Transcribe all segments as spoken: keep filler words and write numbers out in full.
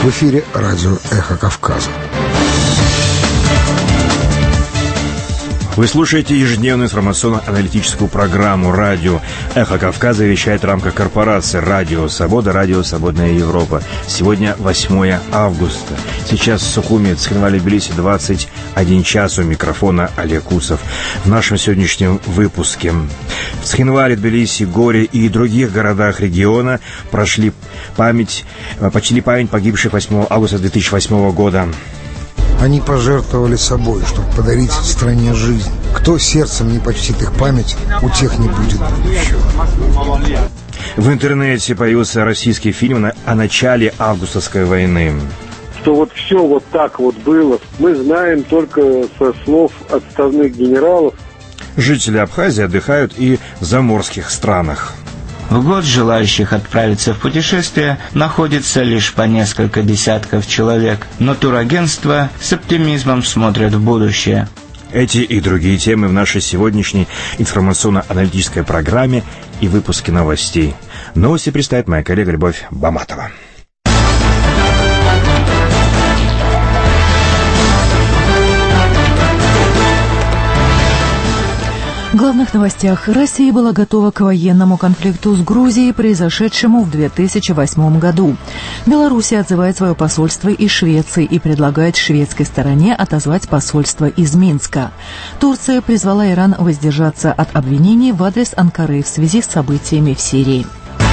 В эфире радио «Эхо Кавказа». Вы слушаете ежедневную информационно-аналитическую программу «Радио Эхо Кавказа», вещает в рамках корпорации «Радио Свобода», «Радио Свободная Европа». Сегодня восьмое августа. Сейчас в Сухуми, Цхинвале, Тбилиси, двадцать один час. У микрофона Олег Усов. В нашем сегодняшнем выпуске: в Цхинвале, Тбилиси, Горе и других городах региона прошли память, почтили память погибших восьмого августа две тысячи восьмого года. Они пожертвовали собой, чтобы подарить стране жизнь. Кто сердцем не почтит их память, у тех не будет будущего. В интернете появился российский фильм о начале августовской войны. Что вот все вот так вот было, мы знаем только со слов отставных генералов. Жители Абхазии отдыхают и в заморских странах. В год желающих отправиться в путешествие находится лишь по несколько десятков человек, но турагентства с оптимизмом смотрят в будущее. Эти и другие темы в нашей сегодняшней информационно-аналитической программе и выпуске новостей. Новости представит моя коллега Любовь Баматова. В главных новостях: Россия была готова к военному конфликту с Грузией, произошедшему в две тысячи восьмом году. Беларусь отзывает свое посольство из Швеции и предлагает шведской стороне отозвать посольство из Минска. Турция призвала Иран воздержаться от обвинений в адрес Анкары в связи с событиями в Сирии.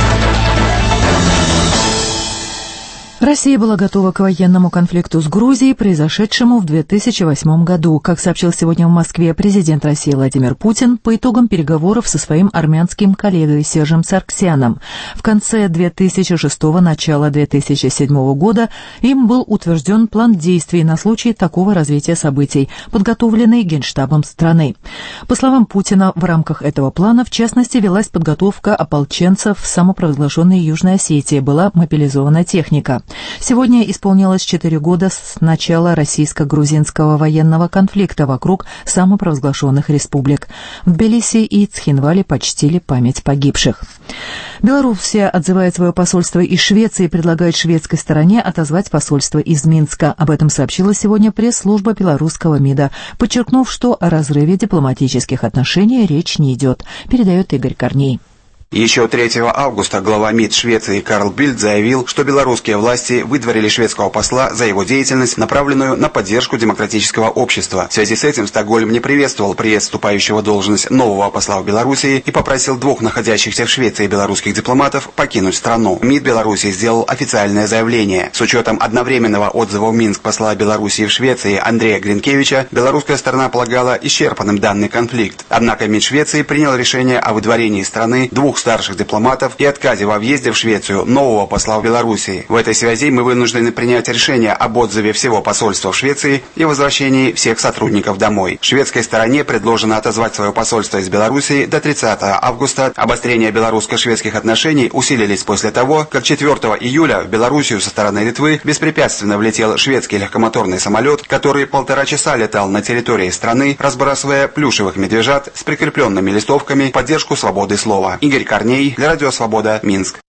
Россия была готова к военному конфликту с Грузией, произошедшему в две тысячи восьмом году. Как сообщил сегодня в Москве президент России Владимир Путин, по итогам переговоров со своим армянским коллегой Сержем Саргсяном в конце две тысячи шестого – начала две тысячи седьмого года им был утвержден план действий на случай такого развития событий, подготовленный Генштабом страны. По словам Путина, в рамках этого плана, в частности, велась подготовка ополченцев в самопровозглашенной Южной Осетии, была мобилизована техника. Сегодня исполнилось четыре года с начала российско-грузинского военного конфликта вокруг самопровозглашенных республик. В Тбилиси и Цхинвале почтили память погибших. Белоруссия отзывает свое посольство из Швеции и предлагает шведской стороне отозвать посольство из Минска. Об этом сообщила сегодня пресс-служба белорусского МИДа, подчеркнув, что о разрыве дипломатических отношений речь не идет, передает Игорь Корней. Еще третьего августа глава МИД Швеции Карл Бильд заявил, что белорусские власти выдворили шведского посла за его деятельность, направленную на поддержку демократического общества. В связи с этим Стокгольм не приветствовал приезд вступающего в должность нового посла в Белоруссии и попросил двух находящихся в Швеции белорусских дипломатов покинуть страну. МИД Белоруссии сделал официальное заявление. С учетом одновременного отзыва в Минск посла Белоруссии в Швеции Андрея Гринкевича, белорусская сторона полагала исчерпанным данный конфликт. Однако МИД Швеции принял решение о выдворении из страны двух старших дипломатов и отказе во въезде в Швецию нового посла в Белоруссии. В этой связи мы вынуждены принять решение об отзыве всего посольства в Швеции и возвращении всех сотрудников домой. Шведской стороне предложено отозвать свое посольство из Белоруссии до тридцатого августа. Обострение белорусско-шведских отношений усилились после того, как четвертого июля в Белоруссию со стороны Литвы беспрепятственно влетел шведский легкомоторный самолет, который полтора часа летал на территории страны, разбрасывая плюшевых медвежат с прикрепленными листовками в поддержку свободы слова. Игорь Корней для Радио Свобода, Минск.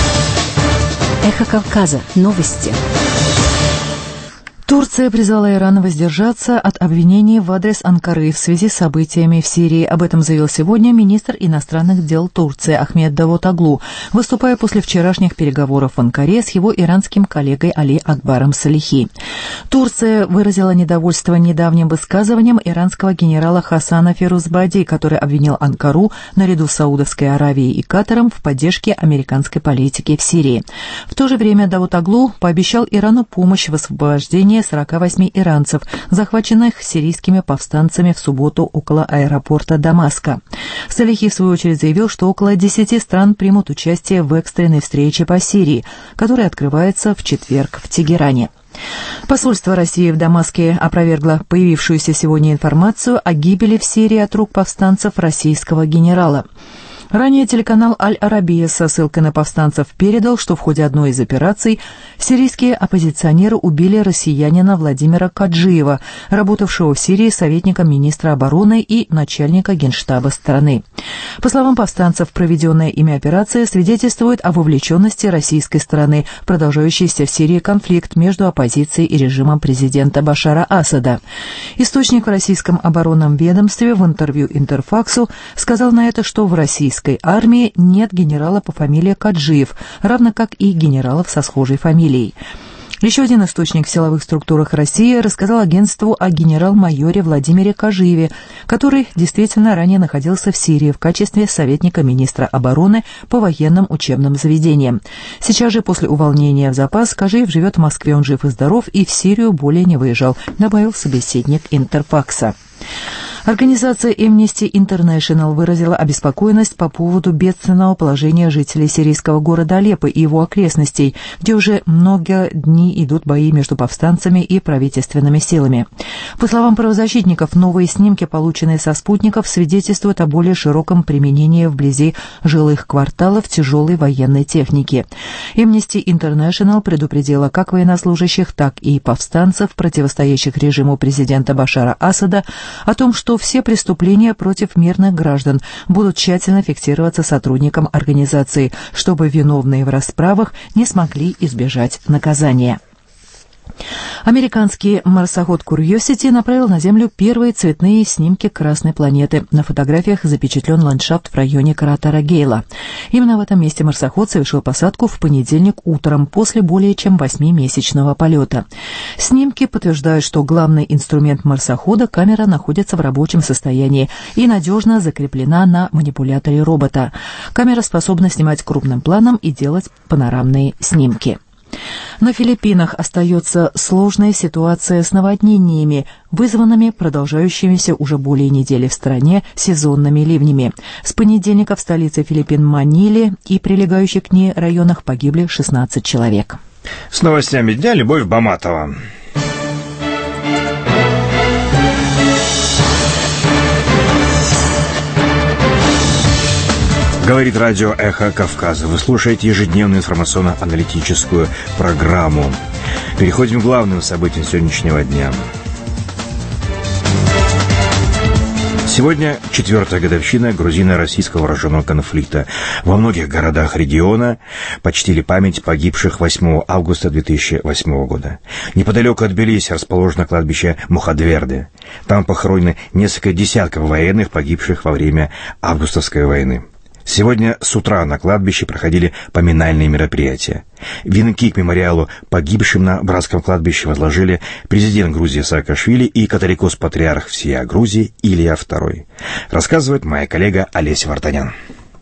Эхо Кавказа. Новости. Турция призвала Иран воздержаться от обвинений в адрес Анкары в связи с событиями в Сирии. Об этом заявил сегодня министр иностранных дел Турции Ахмед Давутоглу, выступая после вчерашних переговоров в Анкаре с его иранским коллегой Али Акбаром Салихи. Турция выразила недовольство недавним высказыванием иранского генерала Хасана Фирузбади, который обвинил Анкару наряду с Саудовской Аравией и Катаром в поддержке американской политики в Сирии. В то же время Давутоглу пообещал Ирану помощь в освобождении сорока восьми иранцев, захваченных сирийскими повстанцами в субботу около аэропорта Дамаска. Салихи, в свою очередь, заявил, что около десяти стран примут участие в экстренной встрече по Сирии, которая открывается в четверг в Тегеране. Посольство России в Дамаске опровергло появившуюся сегодня информацию о гибели в Сирии от рук повстанцев российского генерала. Ранее телеканал «Аль-Арабия» со ссылкой на повстанцев передал, что в ходе одной из операций сирийские оппозиционеры убили россиянина Владимира Каджиева, работавшего в Сирии советником министра обороны и начальника генштаба страны. По словам повстанцев, проведенная ими операция свидетельствует о вовлеченности российской стороны в продолжающийся в Сирии конфликт между оппозицией и режимом президента Башара Асада. Источник в российском оборонном ведомстве в интервью «Интерфаксу» сказал на это, что в российской армии нет генерала по фамилии Каджиев, равно как и генералов со схожей фамилией. Еще один источник в силовых структурах России рассказал агентству о генерал-майоре Владимире Каджиеве, который действительно ранее находился в Сирии в качестве советника министра обороны по военным учебным заведениям. Сейчас же, после увольнения в запас, Каджиев живет в Москве, он жив и здоров, и в Сирию более не выезжал, добавил собеседник Интерфакса. Организация Amnesty International выразила обеспокоенность по поводу бедственного положения жителей сирийского города Алеппо и его окрестностей, где уже много дней идут бои между повстанцами и правительственными силами. По словам правозащитников, новые снимки, полученные со спутников, свидетельствуют о более широком применении вблизи жилых кварталов тяжелой военной техники. Amnesty International предупредила как военнослужащих, так и повстанцев, противостоящих режиму президента Башара Асада, о том, что все преступления против мирных граждан будут тщательно фиксироваться сотрудникам организации, чтобы виновные в расправах не смогли избежать наказания. Американский марсоход Curiosity направил на Землю первые цветные снимки Красной планеты. На фотографиях запечатлен ландшафт в районе кратера Гейла. Именно в этом месте марсоход совершил посадку в понедельник утром после более чем восьмимесячного полета. Снимки подтверждают, что главный инструмент марсохода, камера, находится в рабочем состоянии и надежно закреплена на манипуляторе робота. Камера способна снимать крупным планом и делать панорамные снимки. На Филиппинах остается сложная ситуация с наводнениями, вызванными продолжающимися уже более недели в стране сезонными ливнями. С понедельника в столице Филиппин Маниле и прилегающих к ней районах погибли шестнадцать человек. С новостями дня Любовь Баматова. Говорит радио «Эхо Кавказа». Вы слушаете ежедневную информационно-аналитическую программу. Переходим к главным событиям сегодняшнего дня. Сегодня четвертая годовщина грузино-российского вооруженного конфликта. Во многих городах региона почтили память погибших восьмого августа две тысячи восьмого года. Неподалеку от Тбилиси расположено кладбище Мухадверде. Там похоронены несколько десятков военных, погибших во время августовской войны. Сегодня с утра на кладбище проходили поминальные мероприятия. Венки к мемориалу погибшим на братском кладбище возложили президент Грузии Саакашвили и католикос-патриарх всея Грузии Илья второй. Рассказывает моя коллега Олеся Вартанян.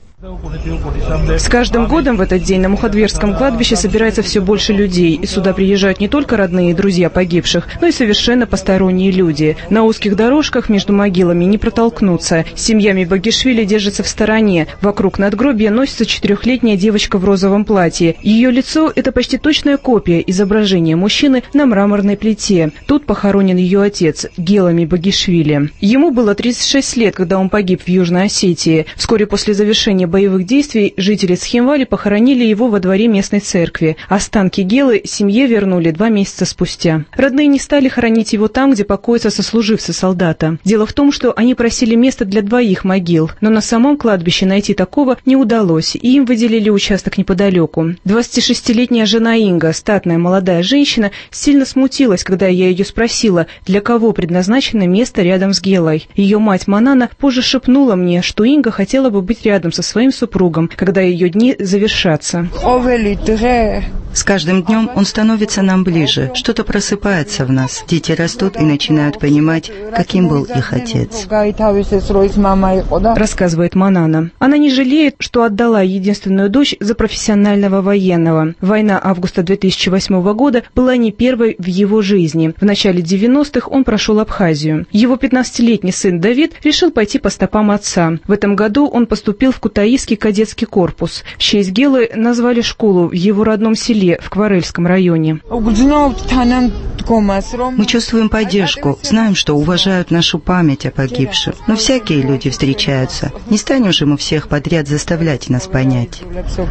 С каждым годом в этот день на Мухадверском кладбище собирается все больше людей, и сюда приезжают не только родные и друзья погибших, но и совершенно посторонние люди. На узких дорожках между могилами не протолкнуться. Семьями Багишвили держатся в стороне. Вокруг надгробия носится четырехлетняя девочка в розовом платье. Ее лицо – это почти точная копия изображения мужчины на мраморной плите. Тут похоронен ее отец, Гелами Багишвили. Ему было тридцать шесть лет, когда он погиб в Южной Осетии. Вскоре после завершения боевых действий жители Схимвали похоронили его во дворе местной церкви. Останки Гелы семье вернули два месяца спустя. Родные не стали хоронить его там, где покоятся сослуживцы солдата. Дело в том, что они просили место для двоих могил, но на самом кладбище найти такого не удалось, и им выделили участок неподалеку. двадцатишестилетняя жена Инга, статная молодая женщина, сильно смутилась, когда я ее спросила, для кого предназначено место рядом с Гелой. Ее мать Манана позже шепнула мне, что Инга хотела бы быть рядом со своим супругом, когда ее дни завершатся. С каждым днем он становится нам ближе. Что-то просыпается в нас. Дети растут и начинают понимать, каким был их отец. Рассказывает Манана. Она не жалеет, что отдала единственную дочь за профессионального военного. Война августа две тысячи восьмого года была не первой в его жизни. В начале девяностых он прошел Абхазию. Его пятнадцатилетний сын Давид решил пойти по стопам отца. В этом году он поступил в Кутай Таифский кадетский корпус. В честь Гелы назвали школу в его родном селе в Кварельском районе. Мы чувствуем поддержку, знаем, что уважают нашу память о погибших. Но всякие люди встречаются. Не станем же мы всех подряд заставлять нас понять.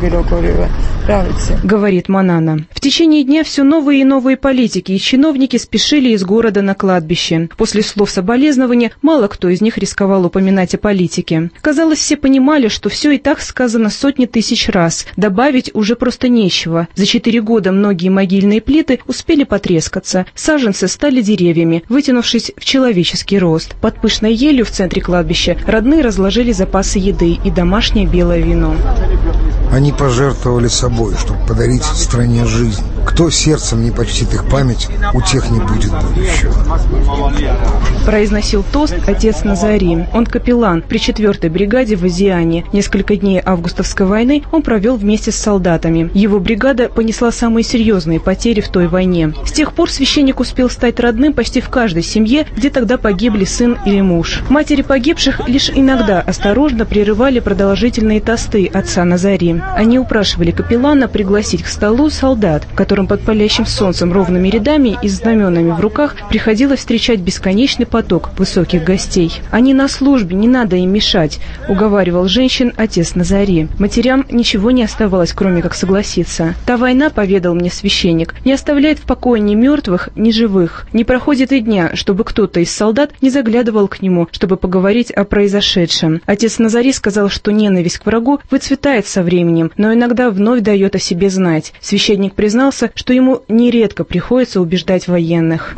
Говорит Манана. В течение дня все новые и новые политики и чиновники спешили из города на кладбище. После слов соболезнования мало кто из них рисковал упоминать о политике. Казалось, все понимали, что все и так сказано сотни тысяч раз. Добавить уже просто нечего. За четыре года многие могильные плиты успели потрескаться. Саженцы стали деревьями, вытянувшись в человеческий рост. Под пышной елью в центре кладбища родные разложили запасы еды и домашнее белое вино. Они пожертвовали собой, чтобы подарить стране жизнь. Кто сердцем не почтит их память, у тех не будет будущего. Произносил тост отец Назари. Он капеллан при четвертой бригаде в Азиане. Несколько дней августовской войны он провел вместе с солдатами. Его бригада понесла самые серьезные потери в той войне. С тех пор священник успел стать родным почти в каждой семье, где тогда погибли сын или муж. Матери погибших лишь иногда осторожно прерывали продолжительные тосты отца Назари. Они упрашивали капеллана пригласить к столу солдат, которым под палящим солнцем ровными рядами и с знаменами в руках приходилось встречать бесконечный поток высоких гостей. «Они на службе, не надо им мешать», — уговаривал женщин отец Назари. Матерям ничего не оставалось, кроме как согласиться. «Та война, — поведал мне священник, — не оставляет в покое ни мертвых, ни живых. Не проходит и дня, чтобы кто-то из солдат не заглядывал к нему, чтобы поговорить о произошедшем. Отец Назари сказал, что ненависть к врагу выцветает со временем, но иногда вновь дает о себе знать. Священник признался, что ему нередко приходится убеждать военных.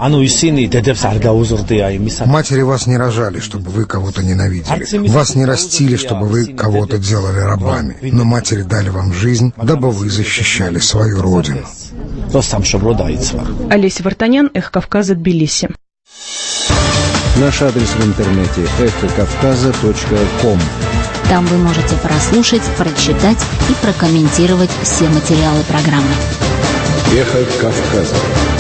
Матери вас не рожали, чтобы вы кого-то ненавидели. Вас не растили, чтобы вы кого-то делали рабами. Но матери дали вам жизнь, дабы вы защищали свою родину. Олеся Вартанян, Эхо Кавказа, Тбилиси. Наш адрес в интернете эхо кавказа точка ком. Там вы можете прослушать, прочитать и прокомментировать все материалы программы. Эхо Кавказа.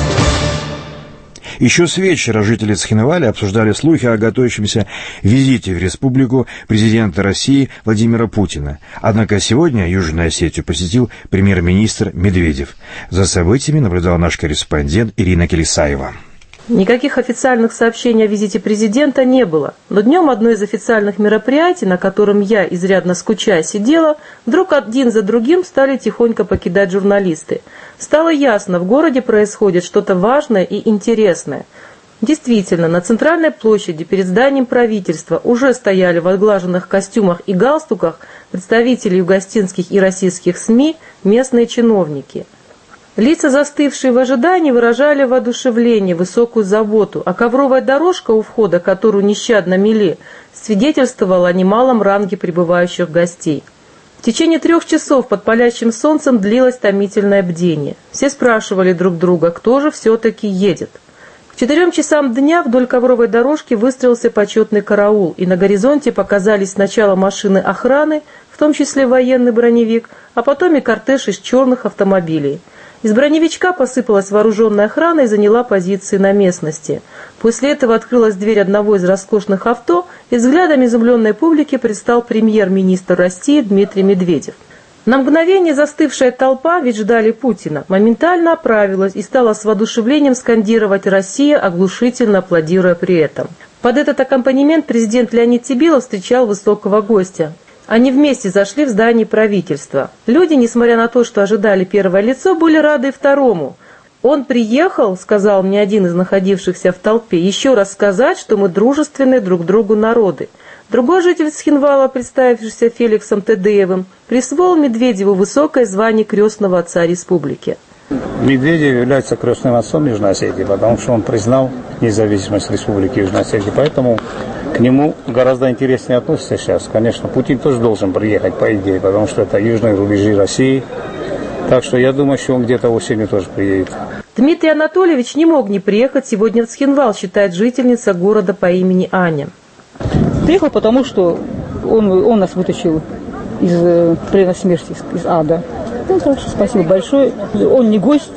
Еще с вечера жители Цхинвали обсуждали слухи о готовящемся визите в республику президента России Владимира Путина. Однако сегодня Южную Осетию посетил премьер-министр Медведев. За событиями наблюдала наш корреспондент Ирина Келесаева. Никаких официальных сообщений о визите президента не было. Но днем одно из официальных мероприятий, на котором я, изрядно скучая, сидела, вдруг один за другим стали тихонько покидать журналисты. Стало ясно, в городе происходит что-то важное и интересное. Действительно, на центральной площади перед зданием правительства уже стояли в отглаженных костюмах и галстуках представители югостинских и российских СМИ, местные чиновники. Лица, застывшие в ожидании, выражали воодушевление, высокую заботу, а ковровая дорожка у входа, которую нещадно мели, свидетельствовала о немалом ранге прибывающих гостей. В течение трех часов под палящим солнцем длилось томительное бдение. Все спрашивали друг друга, кто же все-таки едет. К четырем часам дня вдоль ковровой дорожки выстроился почетный караул, и на горизонте показались сначала машины охраны, в том числе военный броневик, а потом и кортеж из черных автомобилей. Из броневичка посыпалась вооруженная охрана и заняла позиции на местности. После этого открылась дверь одного из роскошных авто, и взглядом изумленной публики предстал премьер-министр России Дмитрий Медведев. На мгновение застывшая толпа, ведь ждали Путина, моментально оправилась и стала с воодушевлением скандировать «Россия», оглушительно аплодируя при этом. Под этот аккомпанемент президент Леонид Тибилов встречал высокого гостя. Они вместе зашли в здание правительства. Люди, несмотря на то, что ожидали первое лицо, были рады и второму. «Он приехал, — сказал мне один из находившихся в толпе, — еще раз сказать, что мы дружественные друг другу народы». Другой житель Цхинвала, представившийся Феликсом Тедеевым, присвоил Медведеву высокое звание крестного отца республики. Медведев является крестным отцом Южной Осетии, потому что он признал независимость республики Южной Осетии, поэтому к нему гораздо интереснее относятся сейчас. Конечно, Путин тоже должен приехать, по идее, потому что это южные рубежи России. Так что я думаю, что он где-то осенью тоже приедет. Дмитрий Анатольевич не мог не приехать сегодня в Цхинвал, считает жительница города по имени Аня. Приехал, потому что он, он нас вытащил из э, плена смерти, из, из ада. Ну, так что спасибо большое. Он не гость,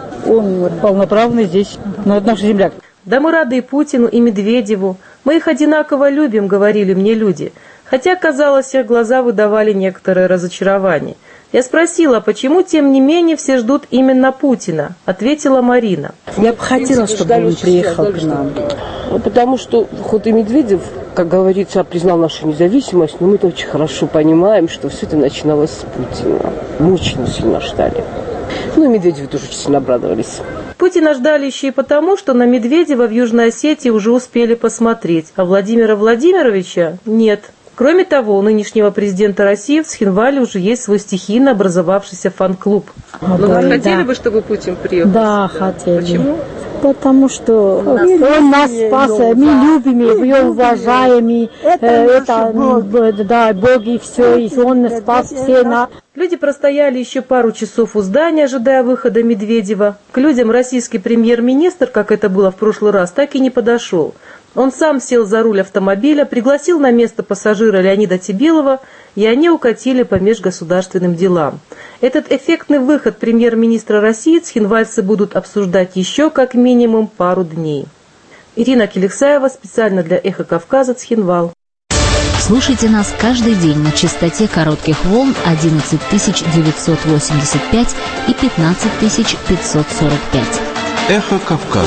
он полноправный здесь, но это наш земляк. Да мы рады и Путину, и Медведеву. Мы их одинаково любим, говорили мне люди. Хотя, казалось, их глаза выдавали некоторое разочарование. Я спросила, почему, тем не менее, все ждут именно Путина. Ответила Марина. Я бы хотела, чтобы он приехал к нам. Потому что хоть и Медведев, как говорится, признал нашу независимость, но мы-то очень хорошо понимаем, что все это начиналось с Путина. Мы очень сильно ждали. Ну и Медведеву тоже очень сильно обрадовались. Путина ждали еще и потому, что на Медведева в Южной Осетии уже успели посмотреть, а Владимира Владимировича нет. Кроме того, у нынешнего президента России в Цхинвале уже есть свой стихийно образовавшийся фан-клуб. Но да, вы хотели да. бы, чтобы Путин приехал? Да, хотели. Почему? Потому что он нас спас, мы любим его, уважаем, и это, это да, Бог и все, и он спас все нас. Люди простояли еще пару часов у здания, ожидая выхода Медведева. К людям российский премьер-министр, как это было в прошлый раз, так и не подошел. Он сам сел за руль автомобиля, пригласил на место пассажира Леонида Тибилова, и они укатили по межгосударственным делам. Этот эффектный выход премьер-министра России цхинвальцы будут обсуждать еще как минимум пару дней. Ирина Келексаева, специально для «Эхо Кавказа», Цхинвал. Слушайте нас каждый день на частоте коротких волн одиннадцать тысяч девятьсот восемьдесят пять и пятнадцать тысяч пятьсот сорок пять. «Эхо Кавказа».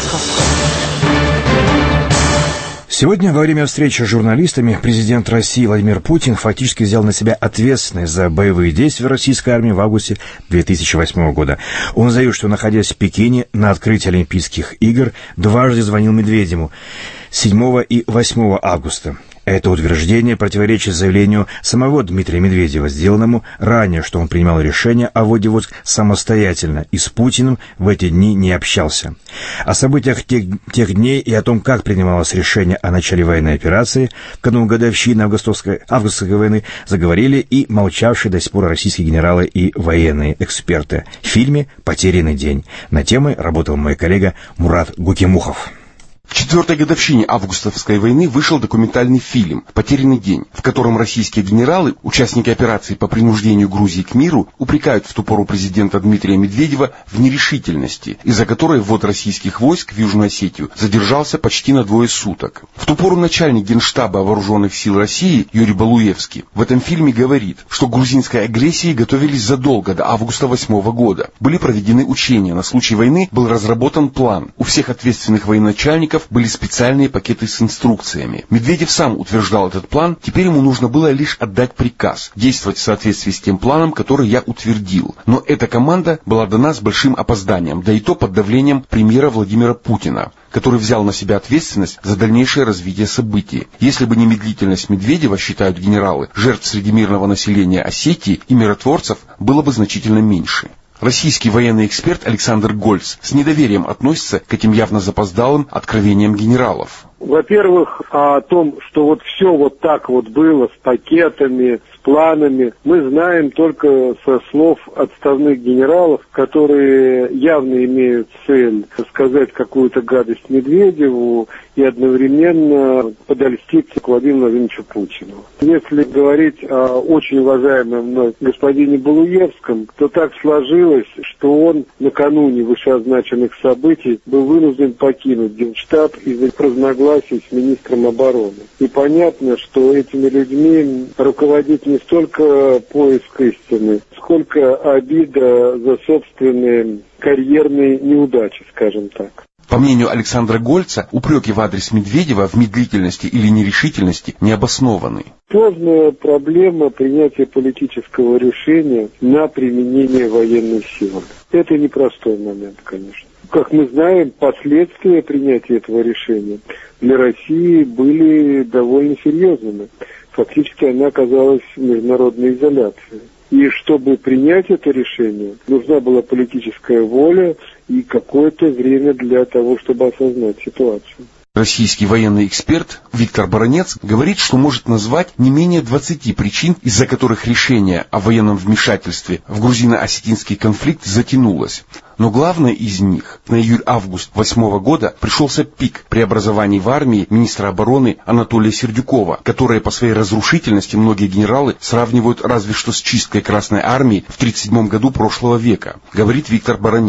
Сегодня во время встречи с журналистами президент России Владимир Путин фактически взял на себя ответственность за боевые действия российской армии в августе две тысячи восьмого года. Он заявил, что, находясь в Пекине на открытии Олимпийских игр, дважды звонил Медведеву седьмого и восьмого августа. Это утверждение противоречит заявлению самого Дмитрия Медведева, сделанному ранее, что он принимал решение о вводе войск самостоятельно и с Путиным в эти дни не общался. О событиях тех, тех дней и о том, как принималось решение о начале военной операции в канун годовщины августовской, августовской войны, заговорили и молчавшие до сих пор российские генералы и военные эксперты в фильме «Потерянный день». На темы работал мой коллега Мурат Гукимухов. В четвертой годовщине августовской войны вышел документальный фильм «Потерянный день», в котором российские генералы, участники операции по принуждению Грузии к миру, упрекают в ту пору президента Дмитрия Медведева в нерешительности, из-за которой ввод российских войск в Южную Осетию задержался почти на двое суток. В ту пору начальник Генштаба Вооруженных сил России Юрий Балуевский в этом фильме говорит, что к грузинской агрессии готовились задолго до августа восьмого года. Были проведены учения, на случай войны был разработан план. У всех ответственных военачальников были специальные пакеты с инструкциями. Медведев сам утверждал этот план, теперь ему нужно было лишь отдать приказ, действовать в соответствии с тем планом, который я утвердил. Но эта команда была дана с большим опозданием, да и то под давлением премьера Владимира Путина, который взял на себя ответственность за дальнейшее развитие событий. Если бы не медлительность Медведева, считают генералы, жертв среди мирного населения Осетии и миротворцев было бы значительно меньше. Российский военный эксперт Александр Гольц с недоверием относится к этим явно запоздалым откровениям генералов. Во-первых, о том, что вот все вот так вот было с пакетами, с планами, мы знаем только со слов отставных генералов, которые явно имеют цель сказать какую-то гадость Медведеву и одновременно подольститься к Владимиру Владимировичу Путину. Если говорить о очень уважаемом мной господине Балуевском, то так сложилось, что он накануне вышеозначенных событий был вынужден покинуть Генштаб из-за разногласий с министром обороны. И понятно, что этими людьми руководит не столько поиск истины, сколько обида за собственные карьерные неудачи, скажем так. По мнению Александра Гольца, упреки в адрес Медведева в медлительности или нерешительности не обоснованы. Сложная проблема принятия политического решения на применение военной силы. Это непростой момент, конечно. Как мы знаем, последствия принятия этого решения для России были довольно серьезными. Фактически она оказалась в международной изоляции. И чтобы принять это решение, нужна была политическая воля и какое-то время для того, чтобы осознать ситуацию. Российский военный эксперт Виктор Баранец говорит, что может назвать не менее двадцати причин, из-за которых решение о военном вмешательстве в грузино-осетинский конфликт затянулось. Но главное из них, на июль-август восьмого года пришелся пик преобразований в армии министра обороны Анатолия Сердюкова, которые по своей разрушительности многие генералы сравнивают разве что с чисткой Красной армии в тридцать седьмом году прошлого века, говорит Виктор Баранец.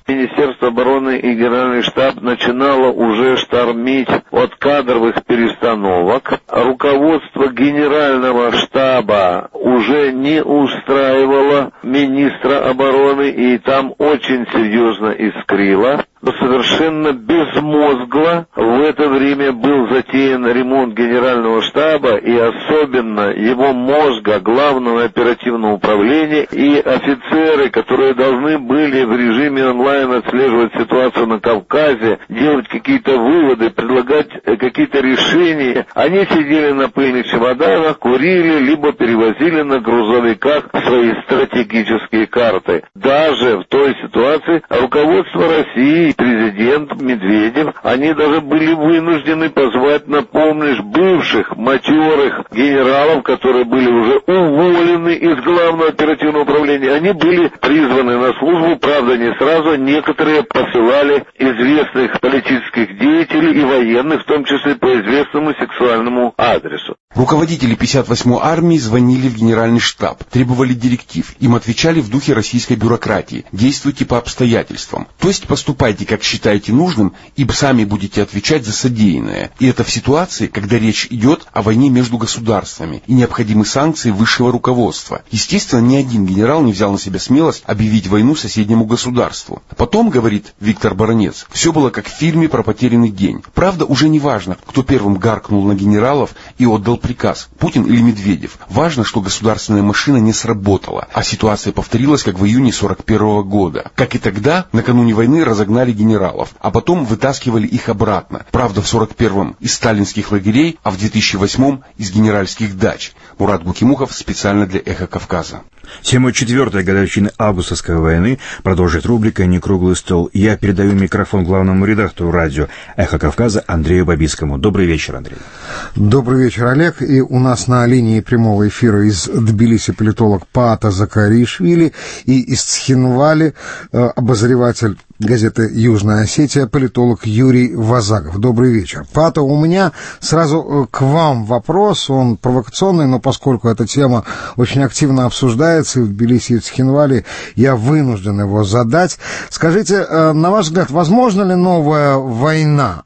Министерство обороны и Генеральный штаб начинало уже штормить от кадровых перестановок. Руководство Генерального штаба уже не устраивало министра обороны, и там очень серьезно искрило. Совершенно безмозгло в это время был затеян ремонт Генерального штаба и особенно его мозга, главного оперативного управления, и офицеры, которые должны были в режиме онлайн отслеживать ситуацию на Кавказе, делать какие-то выводы, предлагать какие-то решения. Они сидели на пыльных чемоданах, курили, либо перевозили на грузовиках свои стратегические карты. Даже в той ситуации руководство России, президент Медведев, они даже были вынуждены позвать, напомнишь, бывших матерых генералов, которые были уже уволены из главного оперативного управления. Они были призваны на службу, правда, не сразу. Некоторые посылали известных политических деятелей и военных, в том числе по известному сексуальному адресу. Руководители пятьдесят восьмой армии звонили в Генеральный штаб, требовали директив. Им отвечали в духе российской бюрократии: действуйте по обстоятельствам. То есть поступайте, как считаете нужным, ибо сами будете отвечать за содеянное. И это в ситуации, когда речь идет о войне между государствами и необходимы санкции высшего руководства. Естественно, ни один генерал не взял на себя смелость объявить войну соседнему государству. Потом, говорит Виктор Баранец, все было как в фильме про потерянный день. Правда, уже не важно, кто первым гаркнул на генералов и отдал приказ, Путин или Медведев. Важно, что государственная машина не сработала, а ситуация повторилась, как в июне сорок первого года. Как и тогда, накануне войны разогнали генералов, а потом вытаскивали их обратно. Правда, в сорок первом из сталинских лагерей, а в две тысячи восьмом из генеральских дач. Мурат Гукимухов специально для «Эхо Кавказа». Тему четвертой годовщины августовской войны продолжит рубрика «Некруглый стол». Я передаю микрофон главному редактору радио «Эхо Кавказа» Андрею Бабицкому. Добрый вечер, Андрей. Добрый вечер, Олег. И у нас на линии прямого эфира из Тбилиси политолог Паата Закаришвили и из Цхинвали обозреватель газеты «Южная Осетия» политолог Юрий Вазагов. Добрый вечер. Паата, у меня сразу к вам вопрос, он провокационный, но поскольку эта тема очень активно обсуждается и в Тбилиси, и в Цхинвали, я вынужден его задать. Скажите, на ваш взгляд, возможна ли новая война?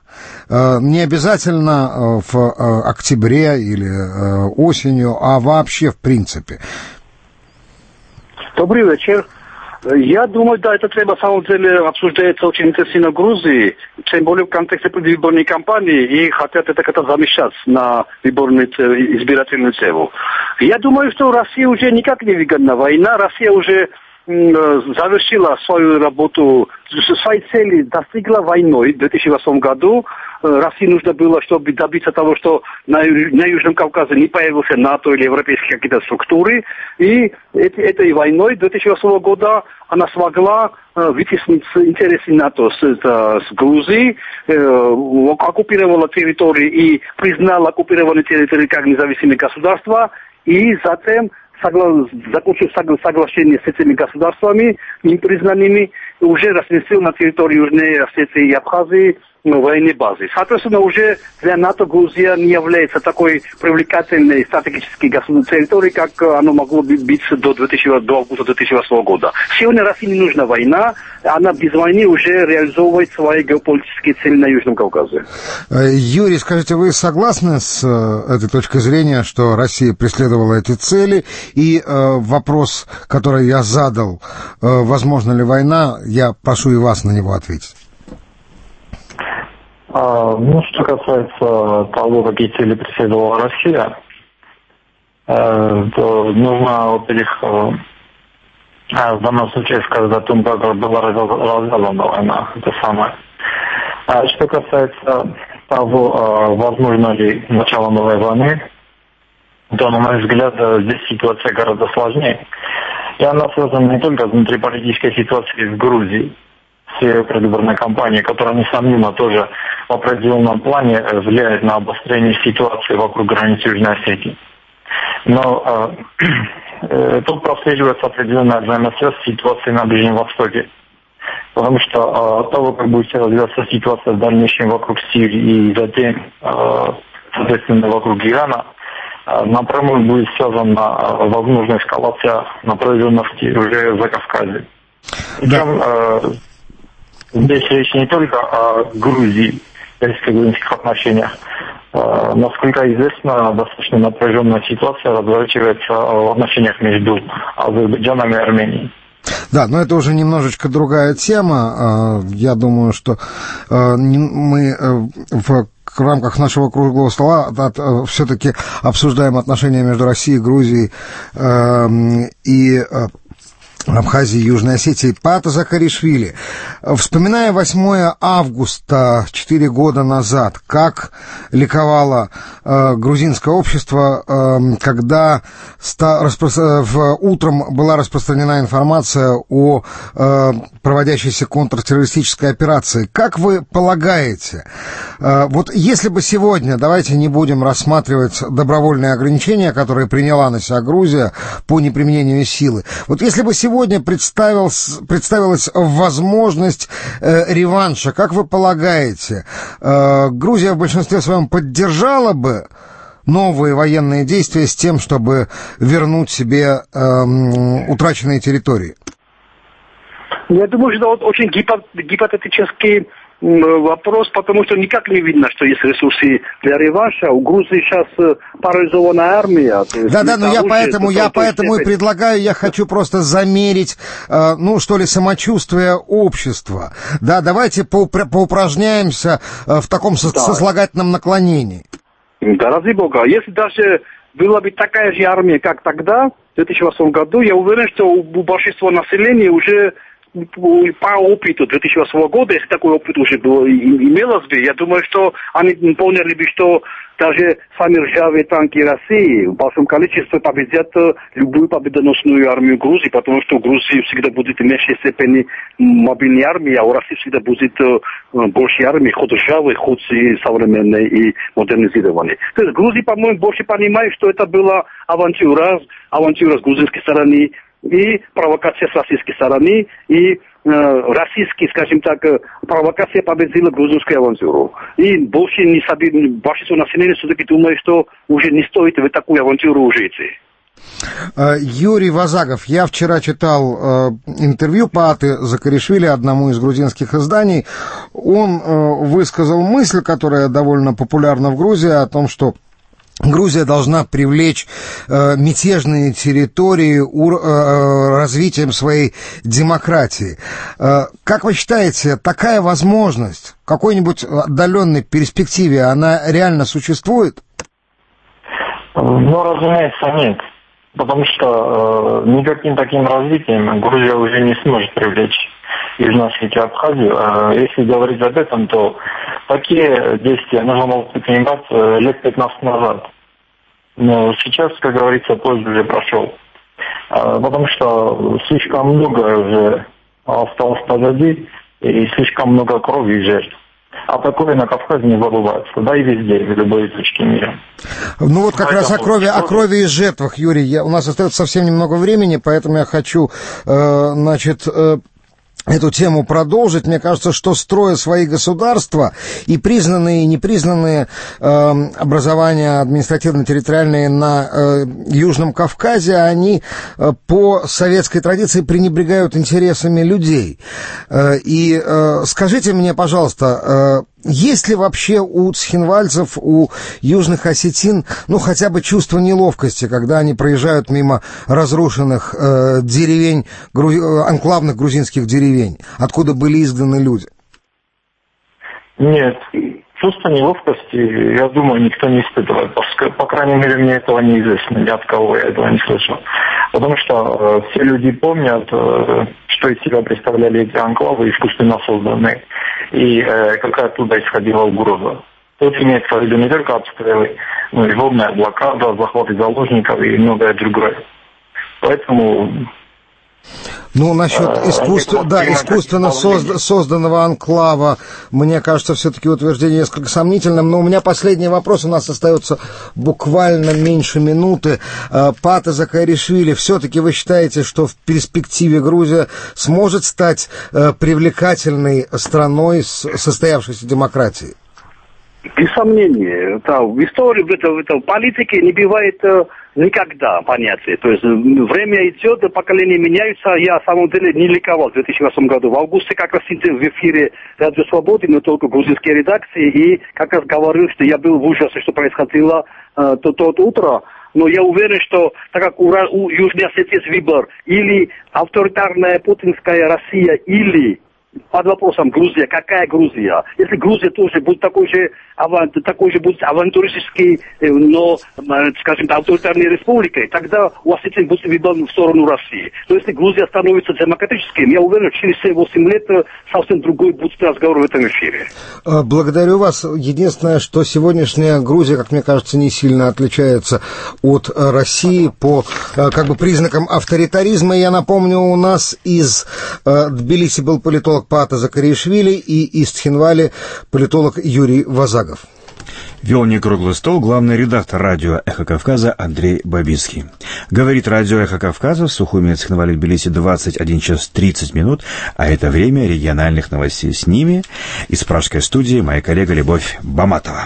Не обязательно в октябре или осенью, а вообще в принципе. Добрый вечер. Я думаю, да, это тема, на самом деле, обсуждается очень интенсивно в Грузии, тем более в контексте предвыборной кампании, и хотят это как-то замещать на выборную избирательную тему. Я думаю, что Россия уже никак не выгодна война, Россия уже завершила свою работу, свои цели достигла войной в две тысячи восьмом году. России нужно было, чтобы добиться того, что на, на Южном Кавказе не появился НАТО или европейские какие-то структуры. И эти, этой войной две тысячи восьмого года она смогла э, вытеснить интересы НАТО с, с, с Грузией, э, оккупировала территории и признала оккупированные территории как независимые государства. И затем закончив соглашение с этими государствами, им признанными, уже разместил на территории Южной Осетии и Абхазии военные базы. Соответственно, уже для НАТО Грузия не является такой привлекательной стратегической территорией, как оно могло быть до, две тысячи, до августа две тысячи восьмого года. Сегодня России не нужна война, она без войны уже реализовывает свои геополитические цели на Южном Кавказе. Юрий, скажите, вы согласны с этой точкой зрения, что Россия преследовала эти цели? И э, вопрос, который я задал, э, возможно ли война, я прошу и вас на него ответить. А, ну, что касается того, какие цели преследовала Россия, э, то нужно, во-первых, э, в данном случае сказать о том, как была развязана война, это самое. А что касается того, э, возможно ли начало новой войны, то, на мой взгляд, здесь ситуация гораздо сложнее. И она связана не только с внутриполитической ситуацией в Грузии, с ее предвыборной кампанией, которая, несомненно, тоже в определенном плане влияет на обострение ситуации вокруг границ Южной Осетии. Но э, тут прослеживается определенная взаимосвязь с ситуацией на Ближнем Востоке. Потому что э, от того, как будет развиваться ситуация в дальнейшем вокруг Сирии и затем, э, соответственно, вокруг Ирана, э, напрямую будет связана э, возможная эскалация напряженности уже в Закавказье. Причем, э, здесь речь не только о Грузии, российско-грузинских отношениях. Насколько известно, достаточно напряженная ситуация разворачивается в отношениях между Азербайджаном и Арменией. Да, но это уже немножечко другая тема. Я думаю, что мы в рамках нашего круглого стола все-таки обсуждаем отношения между Россией, Грузией и Абхазии, Южной Осетии. Паата Закаришвили, вспоминая восьмое августа, четыре года назад, как ликовало э, грузинское общество, э, когда ста, распро... в, утром была распространена информация о э, проводящейся контртеррористической операции. Как вы полагаете, э, вот если бы сегодня, давайте не будем рассматривать добровольные ограничения, которые приняла на себя Грузия по неприменению силы, вот если бы сегодня Сегодня представилась возможность э, реванша. Как вы полагаете, э, Грузия в большинстве своем поддержала бы новые военные действия с тем, чтобы вернуть себе э, утраченные территории? Я думаю, что это очень гипотетический вопрос, потому что никак не видно, что есть ресурсы для реванша. У Грузии сейчас парализованная армия. Да, да, но я поэтому, я поэтому и предлагаю, я хочу просто замерить, э, ну, что ли, самочувствие общества. Да, давайте поупра- поупражняемся э, в таком со- да. сослагательном наклонении. Да, ради бога. Если даже была бы такая же армия, как тогда, в две тысячи восьмом году, я уверен, что у большинства населения уже по опыту две тысячи восьмого года, если такой опыт уже был, имелось бы, я думаю, что они поняли бы, что даже сами ржавые танки России в большом количестве победят любую победоносную армию Грузии, потому что у Грузии всегда будет в меньшей степени мобильная армия, а у России всегда будет больше армии, хоть ржавые, хоть и современные и модернизированные. То есть Грузия, по-моему, больше понимает, что это была авантюра, авантюра с грузинской стороны, и провокация с российской стороны, и э, российский, скажем так, провокация победила грузинскую авантюру. И больше не соби... большинство населения все-таки думает, что уже не стоит в такую авантюру жить. Юрий Вазагов, я вчера читал э, интервью Пааты Закаришвили одному из грузинских изданий. Он э, высказал мысль, которая довольно популярна в Грузии, о том, что Грузия должна привлечь э, мятежные территории у, э, развитием своей демократии. Э, как вы считаете, такая возможность в какой-нибудь отдаленной перспективе, она реально существует? Ну, разумеется, нет. Потому что э, никаким таким развитием Грузия уже не сможет привлечь Южную Осетию и Абхазию. А если говорить об этом, то такие действия нужно было предпринимать э, лет пятнадцать назад. Но сейчас, как говорится, поезд уже прошел. А, потому что слишком много уже осталось позади, и слишком много крови и жертв. А такое на Кавказе не забывается, да и везде, в любой точке мира. Ну вот как поэтому раз о крови, о крови и жертвах, Юрий. Я, у нас остается совсем немного времени, поэтому я хочу, э, значит... Э, эту тему продолжить. Мне кажется, что строя свои государства, и признанные, и непризнанные э, образования административно-территориальные на э, Южном Кавказе, они э, по советской традиции пренебрегают интересами людей. Э, и э, скажите мне, пожалуйста, э, есть ли вообще у цхинвальцев, у южных осетин, ну, хотя бы чувство неловкости, когда они проезжают мимо разрушенных э, деревень, гру... анклавных грузинских деревень, откуда были изгнаны люди? Нет, чувство неловкости, я думаю, никто не испытывает. По крайней мере, мне этого неизвестно, ни от кого я этого не слышал. Потому что э, все люди помнят, э, что из себя представляли эти анклавы, искусственно созданные, и э, какая оттуда исходила угроза. Тут имеется в виду не только обстрелы, но и жёлтная блокада, захваты заложников и многое другое. Поэтому... Ну, насчет искусств... да, искусственно созда... созданного анклава, мне кажется, все-таки утверждение несколько сомнительным. Но у меня последний вопрос, у нас остается буквально меньше минуты. Паата Закаришвили, все-таки вы считаете, что в перспективе Грузия сможет стать привлекательной страной с состоявшейся демократией? Без сомнения. Это, в истории, в, это, в, это, в политике не бывает э, никогда понятия. То есть время идет, поколения меняются. Я, на самом деле, не ликовал в две тысячи восьмом году. В августе как раз сидел в эфире Радио Свободы, но только грузинские редакции, и как раз говорил, что я был в ужасе, что происходило э, то, то, то утро. Но я уверен, что так как у, у Южной Осетии есть выбор, или авторитарная путинская Россия, или под вопросом Грузия, какая Грузия? Если Грузия тоже будет такой же, такой же будет авантюристический, но, скажем так, авторитарной республикой, тогда у Осетии будет выбор в сторону России. Но если Грузия становится демократическим, я уверен, что через семь-восемь лет совсем другой будет разговор в этом эфире. Благодарю вас. Единственное, что сегодняшняя Грузия, как мне кажется, не сильно отличается от России по как бы признакам авторитаризма. Я напомню, у нас из Тбилиси был политолог Паата Закаришвили и из Тхинвали политолог Юрий Вазагов. Вел не круглый стол главный редактор радио «Эхо Кавказа» Андрей Бабицкий. Говорит радио «Эхо Кавказа» в Сухуми, Цхинвали, Тбилиси двадцать один час тридцать минут, а это время региональных новостей. С ними из пражской студии моя коллега Любовь Баматова.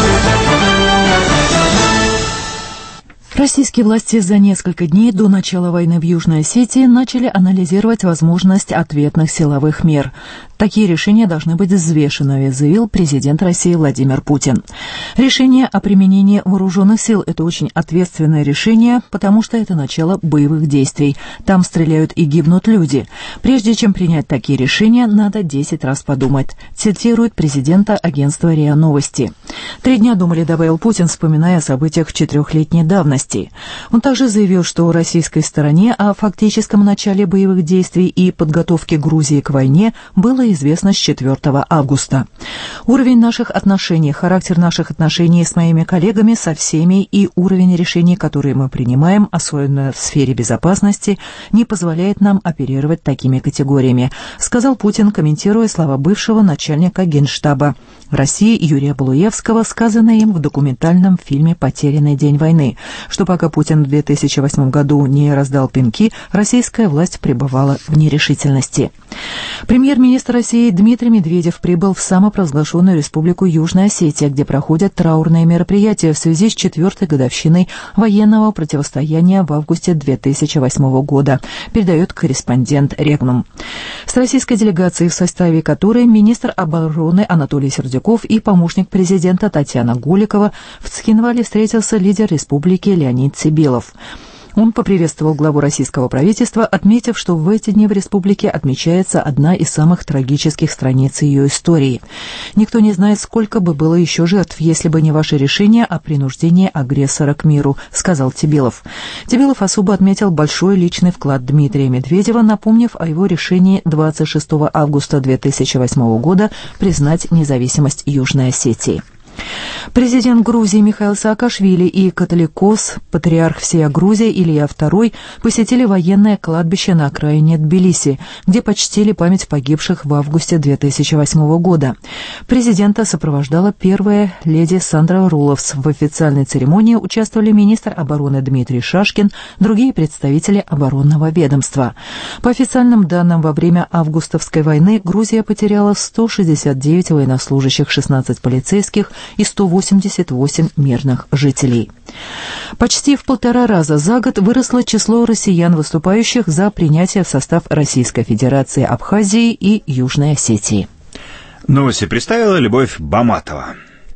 Российские власти за несколько дней до начала войны в Южной Осетии начали анализировать возможность ответных силовых мер. Такие решения должны быть взвешены, заявил президент России Владимир Путин. Решение о применении вооруженных сил – это очень ответственное решение, потому что это начало боевых действий. Там стреляют и гибнут люди. Прежде чем принять такие решения, надо десять раз подумать, цитирует президента агентства РИА Новости. Три дня думали, добавил Путин, вспоминая о событиях четырехлетней давности. Он также заявил, что российской стороне о фактическом начале боевых действий и подготовке Грузии к войне было известно с четвёртого августа. Уровень наших отношений, характер наших отношений с моими коллегами, со всеми и уровень решений, которые мы принимаем, особенно в сфере безопасности, не позволяет нам оперировать такими категориями, сказал Путин, комментируя слова бывшего начальника Генштаба России Юрия Балуевского, сказанные им в документальном фильме «Потерянный день войны», что пока Путин в две тысячи восьмом году не раздал пинки, российская власть пребывала в нерешительности. Премьер-министр России Дмитрий Медведев прибыл в самопровозглашенную республику Южная Осетия, где проходят траурные мероприятия в связи с четвертой годовщиной военного противостояния в августе две тысячи восьмого года, передает корреспондент Регнум. С российской делегацией, в составе которой министр обороны Анатолий Сердюков и помощник президента Татьяна Голикова, в Цхинвале встретился лидер республики Леонид Цибилов. Он поприветствовал главу российского правительства, отметив, что в эти дни в республике отмечается одна из самых трагических страниц ее истории. Никто не знает, сколько бы было еще жертв, если бы не ваше решение о принуждении агрессора к миру, сказал Цибилов. Цибилов особо отметил большой личный вклад Дмитрия Медведева, напомнив о его решении двадцать шестого августа две тысячи восьмого года признать независимость Южной Осетии. Президент Грузии Михаил Саакашвили и католикос, патриарх всея Грузии Илья второй посетили военное кладбище на окраине Тбилиси, где почтили память погибших в августе две тысячи восьмого года. Президента сопровождала первая леди Сандра Руловс. В официальной церемонии участвовали министр обороны Дмитрий Шашкин, другие представители оборонного ведомства. По официальным данным, во время августовской войны Грузия потеряла сто шестьдесят девять военнослужащих, шестнадцать полицейских и сто восемьдесят восемь мирных жителей. Почти в полтора раза за год выросло число россиян, выступающих за принятие в состав Российской Федерации Абхазии и Южной Осетии. Новости представила Любовь Баматова.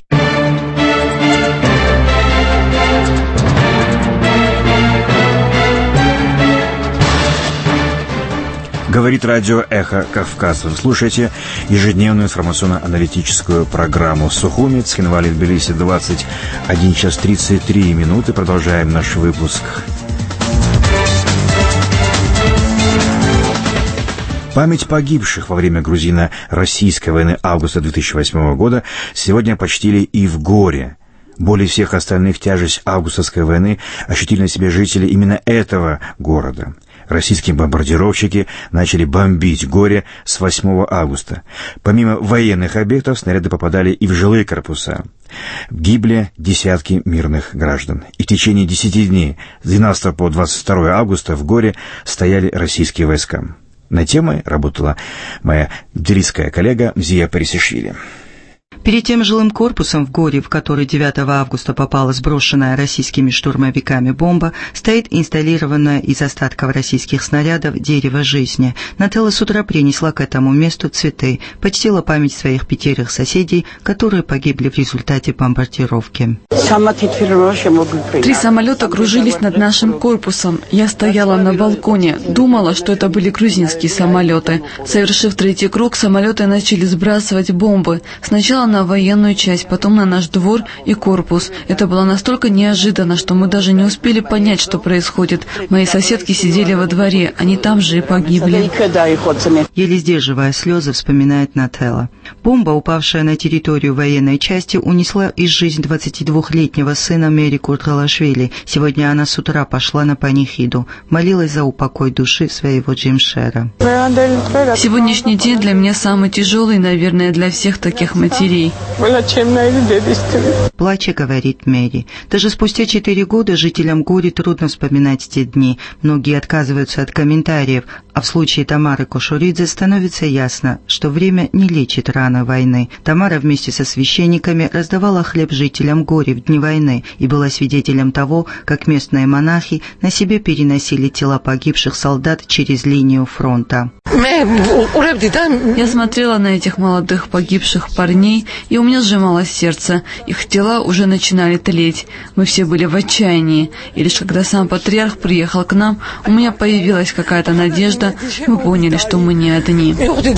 Говорит радио «Эхо Кавказа». Вы слушаете ежедневную информационно-аналитическую программу «Сухуми», Цхинвали, Тбилиси, двадцать один час тридцать три минуты. Продолжаем наш выпуск. Память погибших во время грузино-российской войны августа две тысячи восьмого года сегодня почтили и в Горе. Более всех остальных тяжесть августовской войны ощутили на себе жители именно этого города. Российские бомбардировщики начали бомбить Горе с восьмого августа. Помимо военных объектов, снаряды попадали и в жилые корпуса. Гибли десятки мирных граждан. И в течение десяти дней, с двенадцатого по двадцать второе августа, в Горе стояли российские войска. Над темой работала моя тбилисская коллега Мзия Парисишвили. Перед тем жилым корпусом в Горе, в который девятого августа попала сброшенная российскими штурмовиками бомба, стоит инсталлированное из остатков российских снарядов дерево жизни. Нателла с утра принесла к этому месту цветы, почтила память своих пятерых соседей, которые погибли в результате бомбардировки. Три самолета кружились над нашим корпусом. Я стояла на балконе, думала, что это были грузинские самолеты. Совершив третий круг, самолеты начали сбрасывать бомбы. Сначала на военную часть, потом на наш двор и корпус. Это было настолько неожиданно, что мы даже не успели понять, что происходит. Мои соседки сидели во дворе, они там же и погибли. Еле сдерживая слезы, вспоминает Нателла. Бомба, упавшая на территорию военной части, унесла из жизни двадцатидвухлетнего сына Мери Курталашвили. Сегодня она с утра пошла на панихиду, молилась за упокой души своего Джимшера. Сегодняшний день для меня самый тяжелый, наверное, для всех таких матерей. Плача говорит Мэри. Даже спустя четыре года жителям Гори трудно вспоминать те дни. Многие отказываются от комментариев, а в случае Тамары Кошуридзе становится ясно, что время не лечит раны войны. Тамара вместе со священниками раздавала хлеб жителям Гори в дни войны и была свидетелем того, как местные монахи на себе переносили тела погибших солдат через линию фронта. Я смотрела на этих молодых погибших парней, и у меня сжималось сердце. Их тела уже начинали тлеть. Мы все были в отчаянии. И лишь когда сам патриарх приехал к нам, у меня появилась какая-то надежда. Мы поняли, что мы не одни.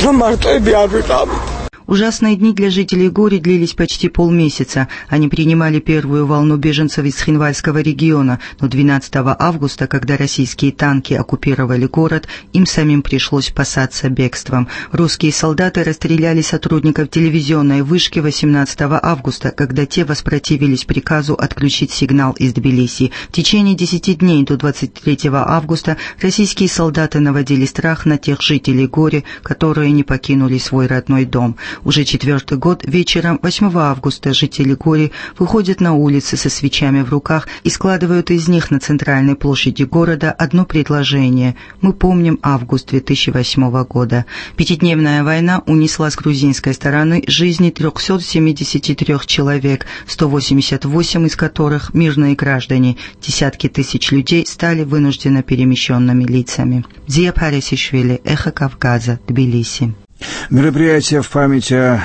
Ужасные дни для жителей Гори длились почти полмесяца. Они принимали первую волну беженцев из Хинвальского региона, но двенадцатого августа, когда российские танки оккупировали город, им самим пришлось спасаться бегством. Русские солдаты расстреляли сотрудников телевизионной вышки восемнадцатого августа, когда те воспротивились приказу отключить сигнал из Тбилиси. В течение десяти дней до двадцать третьего августа российские солдаты наводили страх на тех жителей Гори, которые не покинули свой родной дом. Уже четвертый год вечером восьмого августа жители Гори выходят на улицы со свечами в руках и складывают из них на центральной площади города одно предложение. Мы помним август две тысячи восьмого года. Пятидневная война унесла с грузинской стороны жизни триста семьдесят три человек, сто восемьдесят восемь из которых мирные граждане. Десятки тысяч людей стали вынужденно перемещенными лицами. Зия Парисишвили, Эхо Кавказа, Тбилиси. Мероприятия в память о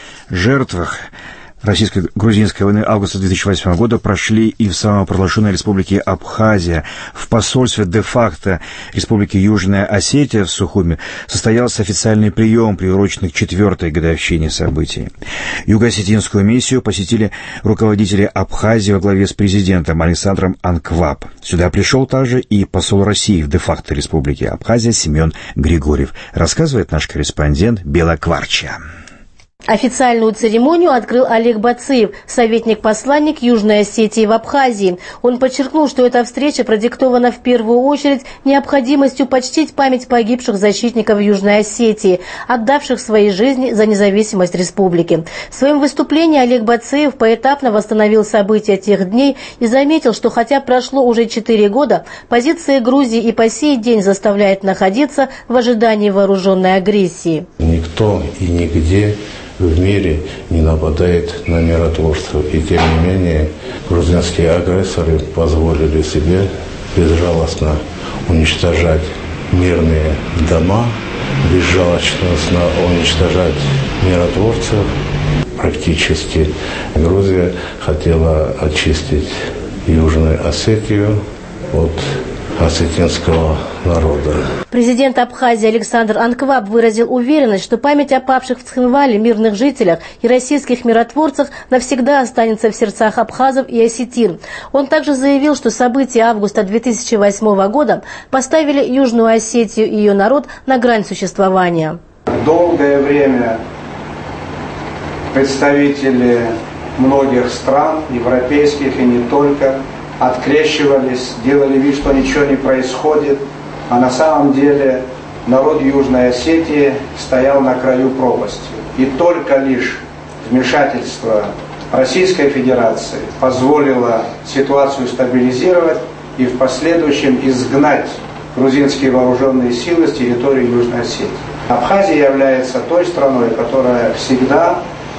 жертвах российско-грузинской войны августа две тысячи восьмого года прошли и в самопровозглашенной республике Абхазия. В посольстве де-факто Республики Южная Осетия в Сухуми состоялся официальный прием, приуроченный к четвертой годовщине событий. Юго-осетинскую миссию посетили руководители Абхазии во главе с президентом Александром Анкваб. Сюда пришел также и посол России в де-факто Республике Абхазия Семен Григорьев. Рассказывает наш корреспондент Бела Кварча. Официальную церемонию открыл Олег Бациев, советник-посланник Южной Осетии в Абхазии. Он подчеркнул, что эта встреча продиктована в первую очередь необходимостью почтить память погибших защитников Южной Осетии, отдавших свои жизни за независимость республики. В своем выступлении Олег Бациев поэтапно восстановил события тех дней и заметил, что хотя прошло уже четыре года, позиция Грузии и по сей день заставляет находиться в ожидании вооруженной агрессии. Никто и нигде в мире не нападает на миротворцев. И тем не менее грузинские агрессоры позволили себе безжалостно уничтожать мирные дома, безжалостно уничтожать миротворцев. Практически Грузия хотела очистить Южную Осетию от осетинского народа. Президент Абхазии Александр Анкваб выразил уверенность, что память о павших в Цхинвале мирных жителях и российских миротворцах навсегда останется в сердцах абхазов и осетин. Он также заявил, что события августа две тысячи восьмого года поставили Южную Осетию и ее народ на грань существования. Долгое время представители многих стран, европейских и не только, открещивались, делали вид, что ничего не происходит, а на самом деле народ Южной Осетии стоял на краю пропасти. И только лишь вмешательство Российской Федерации позволило ситуацию стабилизировать и в последующем изгнать грузинские вооруженные силы с территории Южной Осетии. Абхазия является той страной, которая всегда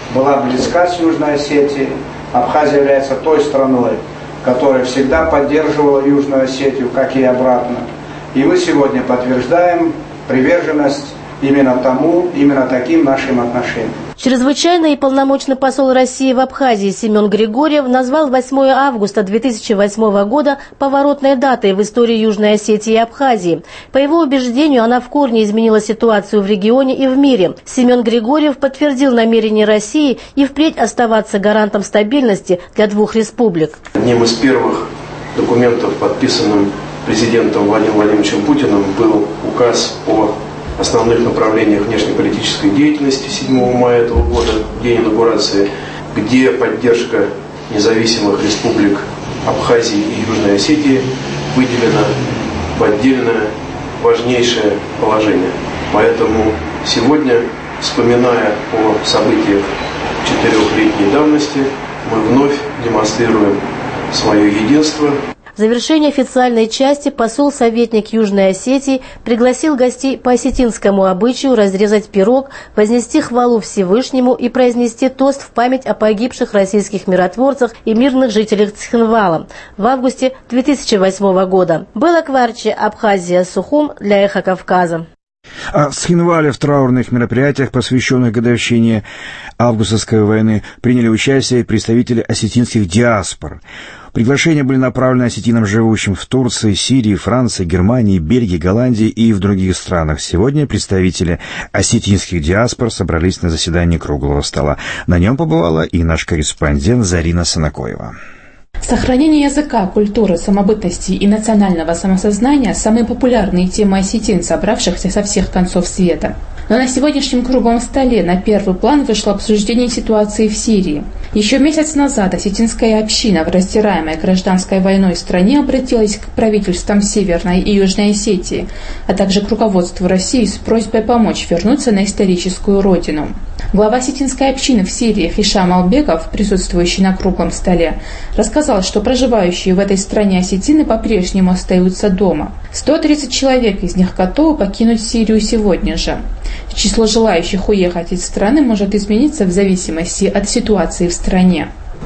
была близка с Южной Осетией. Абхазия является той страной, которая всегда поддерживала Южную Осетию, как и обратно. И мы сегодня подтверждаем приверженность именно тому, именно таким нашим отношениям. Чрезвычайный и полномочный посол России в Абхазии Семен Григорьев назвал восьмое августа две тысячи восьмого года поворотной датой в истории Южной Осетии и Абхазии. По его убеждению, она в корне изменила ситуацию в регионе и в мире. Семен Григорьев подтвердил намерение России и впредь оставаться гарантом стабильности для двух республик. Одним из первых документов, подписанным президентом Владимиром Владимировичем Путиным, был указ о основных направлениях внешнеполитической деятельности седьмого мая этого года, день инаугурации, где поддержка независимых республик Абхазии и Южной Осетии выделена в отдельное важнейшее положение. Поэтому сегодня, вспоминая о событиях четырехлетней давности, мы вновь демонстрируем свое единство. В завершение официальной части посол-советник Южной Осетии пригласил гостей по осетинскому обычаю разрезать пирог, вознести хвалу Всевышнему и произнести тост в память о погибших российских миротворцах и мирных жителях Цхинвала в августе две тысячи восьмого года. Белла Кварчи, Абхазия, Сухум для Эхо Кавказа. А в Цхинвале в траурных мероприятиях, посвященных годовщине августовской войны, приняли участие представители осетинских диаспор. Приглашения были направлены осетинам, живущим в Турции, Сирии, Франции, Германии, Бельгии, Голландии и в других странах. Сегодня представители осетинских диаспор собрались на заседании круглого стола. На нем побывала и наш корреспондент Зарина Санакоева. Сохранение языка, культуры, самобытности и национального самосознания – самые популярные темы осетин, собравшихся со всех концов света. Но на сегодняшнем круглом столе на первый план вышло обсуждение ситуации в Сирии. Еще месяц назад осетинская община в раздираемой гражданской войной стране обратилась к правительствам Северной и Южной Осетии, а также к руководству России с просьбой помочь вернуться на историческую родину. Глава осетинской общины в Сирии Хишам Албеков, присутствующий на круглом столе, рассказал, что проживающие в этой стране осетины по-прежнему остаются дома. сто тридцать человек из них готовы покинуть Сирию сегодня же. Число желающих уехать из страны может измениться в зависимости от ситуации в стране.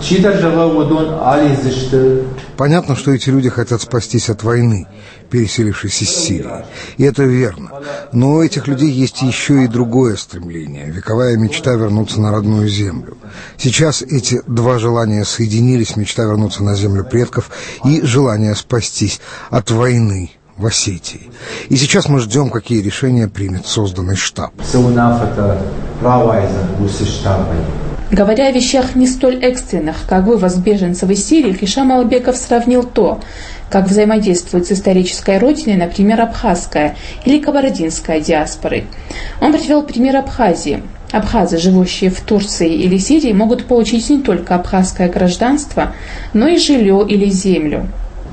Понятно, что эти люди хотят спастись от войны, переселившись из Сирии. И это верно. Но у этих людей есть еще и другое стремление, вековая мечта вернуться на родную землю. Сейчас эти два желания соединились, мечта вернуться на землю предков и желание спастись от войны в Осетии. И сейчас мы ждем, какие решения примет созданный штаб. Говоря о вещах не столь экстренных, как вывоз беженцев из Сирии, Хишам Албеков сравнил то, как взаимодействует с исторической родиной, например, абхазская или кабардинская диаспоры. Он привел пример Абхазии. Абхазы, живущие в Турции или Сирии, могут получить не только абхазское гражданство, но и жилье или землю.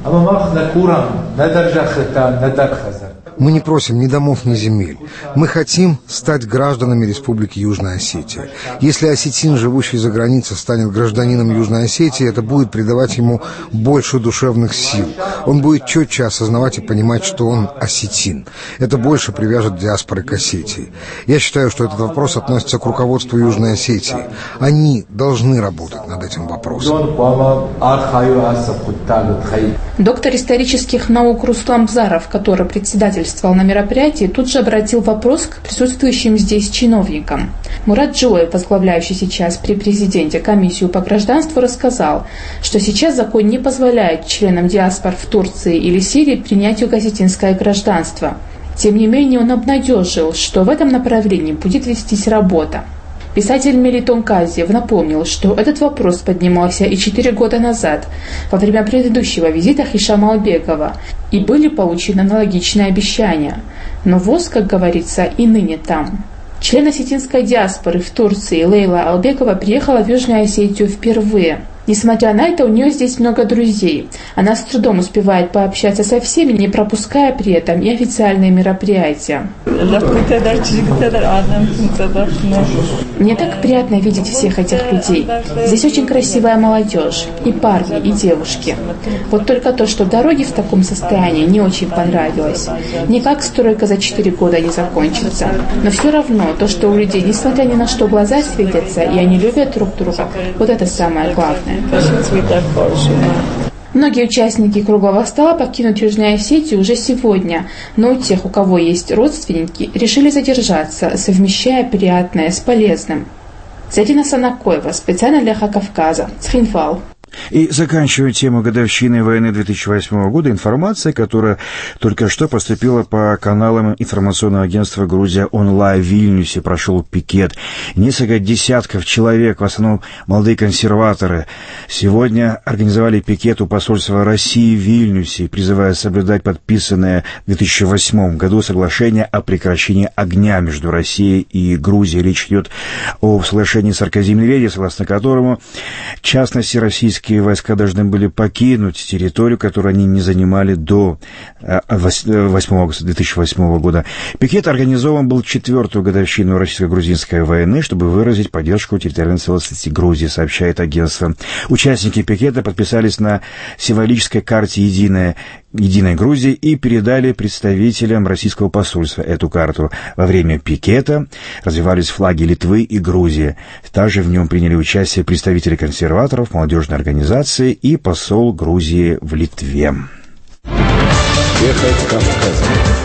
Мы не просим ни домов, ни земель. Мы хотим стать гражданами Республики Южная Осетия. Если осетин, живущий за границей, станет гражданином Южной Осетии, это будет придавать ему больше душевных сил. Он будет четче осознавать и понимать, что он осетин. Это больше привяжет диаспоры к Осетии. Я считаю, что этот вопрос относится к руководству Южной Осетии. Они должны работать над этим вопросом. Доктор исторических наук Руслан Бзаров, который председательствовал на мероприятии, тут же обратил вопрос к присутствующим здесь чиновникам. Мурат Джоев, возглавляющий сейчас при президенте комиссию по гражданству, рассказал, что сейчас закон не позволяет членам диаспор в Турции или Сирии принять осетинское гражданство. Тем не менее, он обнадежил, что в этом направлении будет вестись работа. Писатель Мелитон Казиев напомнил, что этот вопрос поднимался и четыре года назад, во время предыдущего визита Хишама Албекова, и были получены аналогичные обещания. Но ВОЗ, как говорится, и ныне там. Член осетинской диаспоры в Турции Лейла Албекова приехала в Южную Осетию впервые. Несмотря на это, у нее здесь много друзей. Она с трудом успевает пообщаться со всеми, не пропуская при этом и официальные мероприятия. Мне так приятно видеть всех этих людей. Здесь очень красивая молодежь, и парни, и девушки. Вот только то, что дороги в таком состоянии, не очень понравилось. Никак стройка за четыре года не закончится. Но все равно, то, что у людей, несмотря ни на что, глаза светятся, и они любят друг друга, вот это самое главное. Многие участники круглого стола покинут Южную Осетию уже сегодня, но у тех, у кого есть родственники, решили задержаться, совмещая приятное с полезным. Зарина Санакоева, специально для Эхо Кавказа, Цхинвал. И заканчивая тему годовщины войны две тысячи восьмого года, информация, которая только что поступила по каналам информационного агентства «Грузия онлайн» в Вильнюсе, прошел пикет. Несколько десятков человек, в основном молодые консерваторы, сегодня организовали пикет у посольства России в Вильнюсе, призывая соблюдать подписанное в две тысячи восьмом году соглашение о прекращении огня между Россией и Грузией. Речь идет о соглашении Саркози и Медведева, согласно которому, в частности, российские войска должны были покинуть территорию, которую они не занимали до восьмого августа две тысячи восьмого года. Пикет организован был в четвертую годовщину российско-грузинской войны, чтобы выразить поддержку территориальной целостности Грузии, сообщает агентство. Участники пикета подписались на символической карте «Единая Единой Грузии» и передали представителям российского посольства эту карту. Во время пикета развивались флаги Литвы и Грузии. Также в нем приняли участие представители консерваторов, молодежной организации и посол Грузии в Литве. Эхо Кавказа.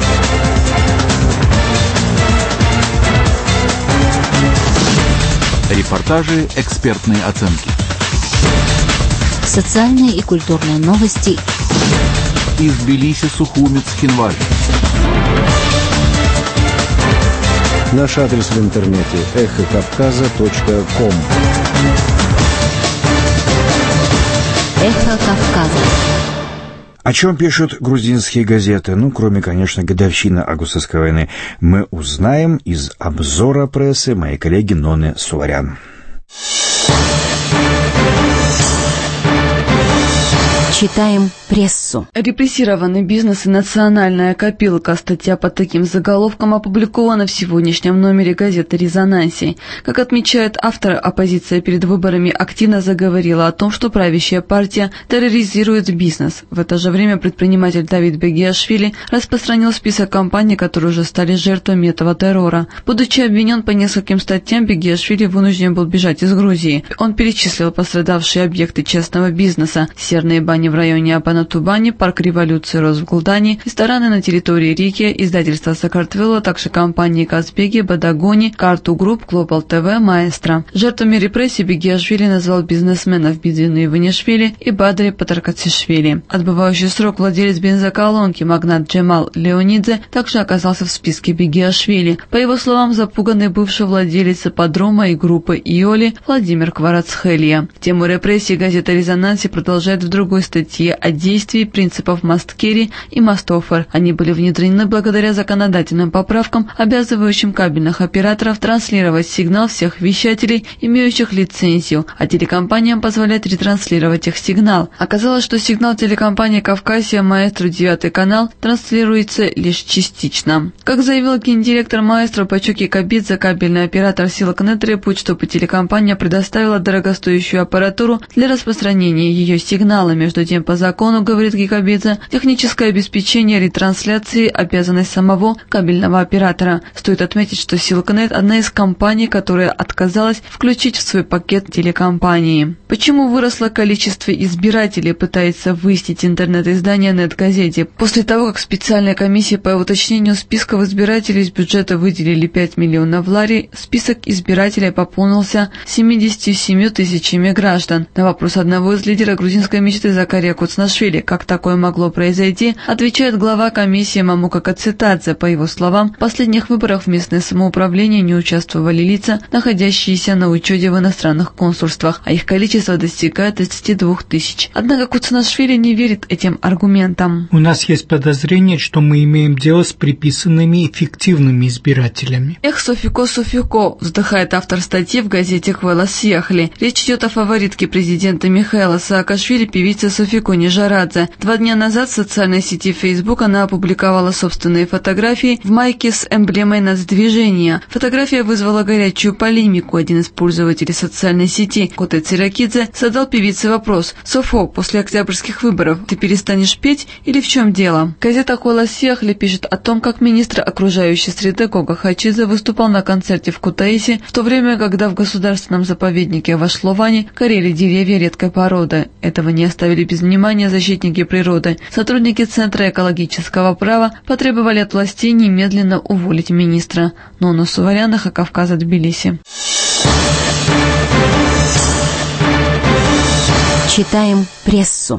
Репортажи, экспертные оценки. Социальные и культурные новости. Из Тбилиси, Сухуми, Цхинваль. Наш адрес в интернете эхо кавказа точка ком. Эхо Кавказа. О чем пишут грузинские газеты? Ну, кроме, конечно, годовщины августовской войны, мы узнаем из обзора прессы моей коллеги Ноны Суварян. Читаем прессу. Репрессированный бизнес и национальная копилка. Статья под таким заголовком опубликована в сегодняшнем номере газеты «Резонанси». Как отмечает автор, оппозиция перед выборами активно заговорила о том, что правящая партия терроризирует бизнес. В это же время предприниматель Давид Бегиашвили распространил список компаний, которые уже стали жертвами этого террора. Будучи обвинен по нескольким статьям, Бегиашвили вынужден был бежать из Грузии. Он перечислил пострадавшие объекты частного бизнеса: серные бани в районе Апанатубани, парк революции Росвглдани, рестораны на территории Риги, издательство Сакартвело, также компании Казбеги, Бадагони, Карту Групп, Глобал ТВ, Маэстро. Жертвами репрессий Бегиашвили назвал бизнесменов Бидзину Иванишвили и Бадри Патаркацишвили. Отбывающий срок владелец бензоколонки магнат Джемал Леонидзе также оказался в списке Бегиашвили. По его словам, запуганный бывший владелец ипподрома и группы Иоли Владимир Кварацхелия. Тему репрессий газета «Резонанси» продолжает в другой статье о действии принципов Масткери и Мастофер. Они были внедрены благодаря законодательным поправкам, обязывающим кабельных операторов транслировать сигнал всех вещателей, имеющих лицензию, а телекомпаниям позволять ретранслировать их сигнал. Оказалось, что сигнал телекомпании «Кавказия» Маэстро девятый канал транслируется лишь частично. Как заявил гендиректор Маэстро Пачоки Кабидзе, кабельный оператор Силакнет требует, чтобы телекомпания предоставила дорогостоящую аппаратуру для распространения ее сигнала. Между тем, по закону, говорит Гикабидзе, техническое обеспечение ретрансляции – обязанность самого кабельного оператора. Стоит отметить, что Силакнет – одна из компаний, которая отказалась включить в свой пакет телекомпании. Почему выросло количество избирателей, пытается выяснить интернет-издание «Нет-газете». После того, как специальная комиссия по уточнению списков избирателей из бюджета выделили пять миллионов лари, список избирателей пополнился семьюдесятью семью тысячами граждан. На вопрос одного из лидеров грузинской мечты Закария Закария Куцнашвили, как такое могло произойти, отвечает глава комиссии Мамука Кацитадзе. По его словам, в последних выборах в местное самоуправление не участвовали лица, находящиеся на учете в иностранных консульствах, а их количество достигает тридцати двух тысяч. Однако Куцнашвили не верит этим аргументам. У нас есть подозрение, что мы имеем дело с приписанными эффективными избирателями. Эх, Софико, Софико, вздыхает автор статьи в газете «Квела Съехали». Речь идет о фаворитке президента Михаила Саакашвили, певице Софико Нижарадзе. Два дня назад в социальной сети Facebook она опубликовала собственные фотографии в майке с эмблемой нацдвижения. Фотография вызвала горячую полемику. Один из пользователей социальной сети, Коте Циракидзе, задал певице вопрос: «Софо, после октябрьских выборов ты перестанешь петь или в чем дело?» Газета «Квела Съехали» пишет о том, как министр окружающей среды Гога Хачидзе выступал на концерте в Кутаиси, в то время, когда в государственном заповеднике Вашловани горели деревья редкой породы. Этого не оставили без внимания защитники природы. Сотрудники Центра экологического права потребовали от властей немедленно уволить министра. Нонна Суварян, Эхо Кавказа, Тбилиси. Читаем прессу.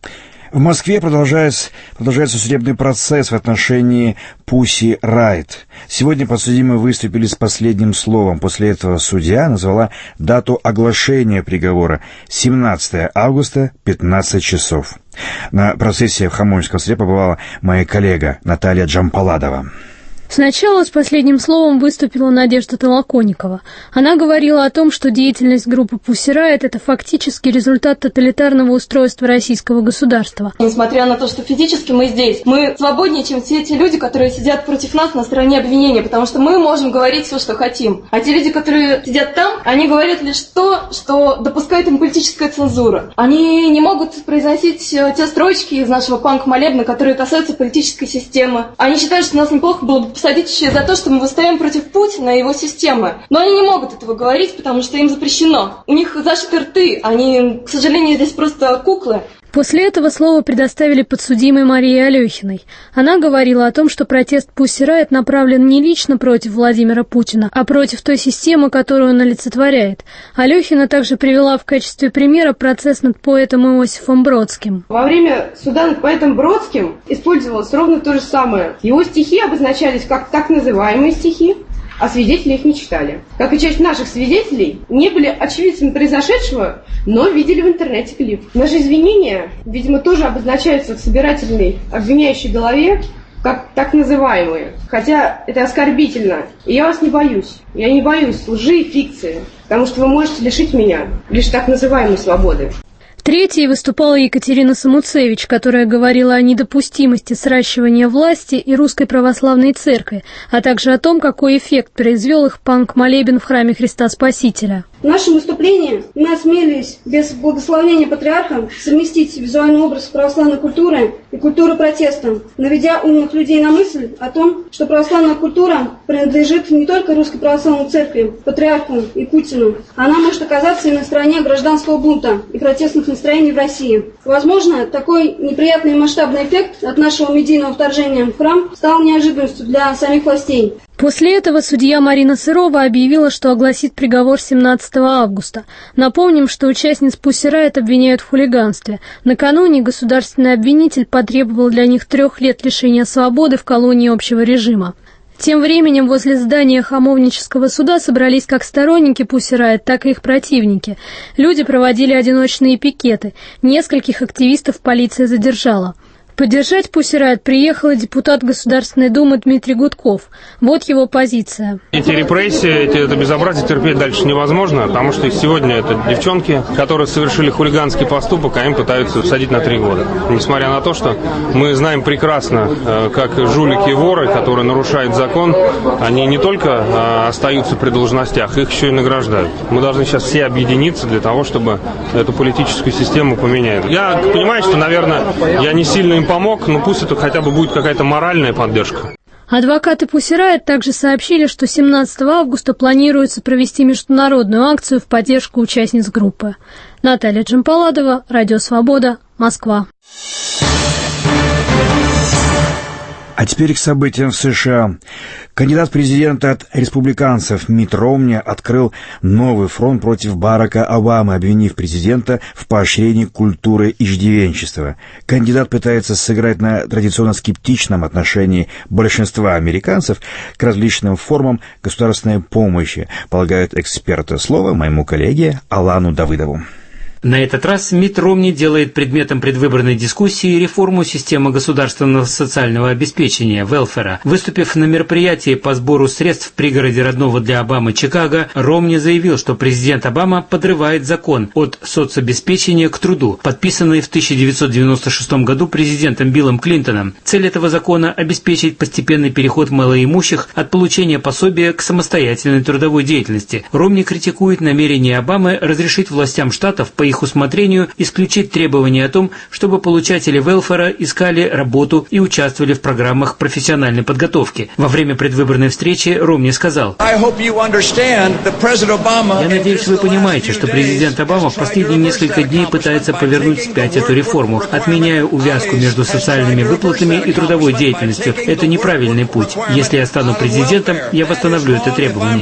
В Москве продолжается, продолжается судебный процесс в отношении Pussy Riot. Сегодня подсудимые выступили с последним словом. После этого судья назвала дату оглашения приговора — семнадцатое августа, пятнадцать часов. На процессе в Хамовническом суде побывала моя коллега Наталья Джампаладова. Сначала с последним словом выступила Надежда Толоконникова. Она говорила о том, что деятельность группы Pussy Riot – это фактически результат тоталитарного устройства российского государства. Несмотря на то, что физически мы здесь, мы свободнее, чем все эти люди, которые сидят против нас на стороне обвинения, потому что мы можем говорить все, что хотим. А те люди, которые сидят там, они говорят лишь то, что допускает им политическая цензура. Они не могут произносить те строчки из нашего панк-молебна, которые касаются политической системы. Они считают, что нас неплохо было бы посадить за то, что мы восстаем против Путина и его системы. Но они не могут этого говорить, потому что им запрещено. У них зашиты рты, они, к сожалению, здесь просто куклы. После этого слово предоставили подсудимой Марии Алехиной. Она говорила о том, что протест Pussy Riot направлен не лично против Владимира Путина, а против той системы, которую он олицетворяет. Алехина также привела в качестве примера процесс над поэтом Иосифом Бродским. Во время суда над поэтом Бродским использовалось ровно то же самое. Его стихи обозначались как так называемые стихи, а свидетели их не читали. Как и часть наших свидетелей, не были очевидцами произошедшего, но видели в интернете клип. Наши извинения, видимо, тоже обозначаются в собирательной обвиняющей голове как так называемые. Хотя это оскорбительно. И я вас не боюсь. Я не боюсь лжи и фикции, потому что вы можете лишить меня лишь так называемой свободы. Третьей выступала Екатерина Самуцевич, которая говорила о недопустимости сращивания власти и Русской Православной Церкви, а также о том, какой эффект произвел их панк-молебен в храме Христа Спасителя. В нашем выступлении мы осмелились без благословения патриарха совместить визуальный образ православной культуры и культуры протеста, наведя умных людей на мысль о том, что православная культура принадлежит не только Русской Православной Церкви, патриарху и Путину. Она может оказаться и на стороне гражданского бунта и протестных настроений в России. Возможно, такой неприятный и масштабный эффект от нашего медийного вторжения в храм стал неожиданностью для самих властей. После этого судья Марина Сырова объявила, что огласит приговор семнадцатого августа. Напомним, что участниц Pussy Riot обвиняют в хулиганстве. Накануне государственный обвинитель потребовал для них трех лет лишения свободы в колонии общего режима. Тем временем возле здания Хамовнического суда собрались как сторонники Pussy Riot, так и их противники. Люди проводили одиночные пикеты. Нескольких активистов полиция задержала. Поддержать Pussy Riot приехал депутат Государственной Думы Дмитрий Гудков. Вот его позиция. Эти репрессии, эти, это безобразие терпеть дальше невозможно, потому что сегодня это девчонки, которые совершили хулиганский поступок, а им пытаются усадить на три года. Несмотря на то, что мы знаем прекрасно, как жулики и воры, которые нарушают закон, они не только остаются при должностях, их еще и награждают. Мы должны сейчас все объединиться для того, чтобы эту политическую систему поменять. Я понимаю, что, наверное, я не сильно им помог, но пусть это хотя бы будет какая-то моральная поддержка. Адвокаты Pussy Riot также сообщили, что семнадцатого августа планируется провести международную акцию в поддержку участниц группы. Наталья Джампаладова, Радио Свобода, Москва. А теперь к событиям в США. Кандидат в президенты от республиканцев Митт Ромни открыл новый фронт против Барака Обамы, обвинив президента в поощрении культуры иждивенчества. Кандидат пытается сыграть на традиционно скептичном отношении большинства американцев к различным формам государственной помощи, полагают эксперты. Слово моему коллеге Алану Давыдову. На этот раз Митт Ромни делает предметом предвыборной дискуссии реформу системы государственного социального обеспечения, велфера. Выступив на мероприятии по сбору средств в пригороде родного для Обамы Чикаго, Ромни заявил, что президент Обама подрывает закон от соцобеспечения к труду, подписанный в тысяча девятьсот девяносто шестом году президентом Биллом Клинтоном. Цель этого закона – обеспечить постепенный переход малоимущих от получения пособия к самостоятельной трудовой деятельности. Ромни критикует намерение Обамы разрешить властям штатов по их усмотрению исключить требования о том, чтобы получатели велфера искали работу и участвовали в программах профессиональной подготовки. Во время предвыборной встречи Ромни сказал: «Я надеюсь, вы понимаете, что президент Обама в последние несколько дней пытается повернуть вспять эту реформу, отменяя увязку между социальными выплатами и трудовой деятельностью. Это неправильный путь. Если я стану президентом, я восстановлю это требование».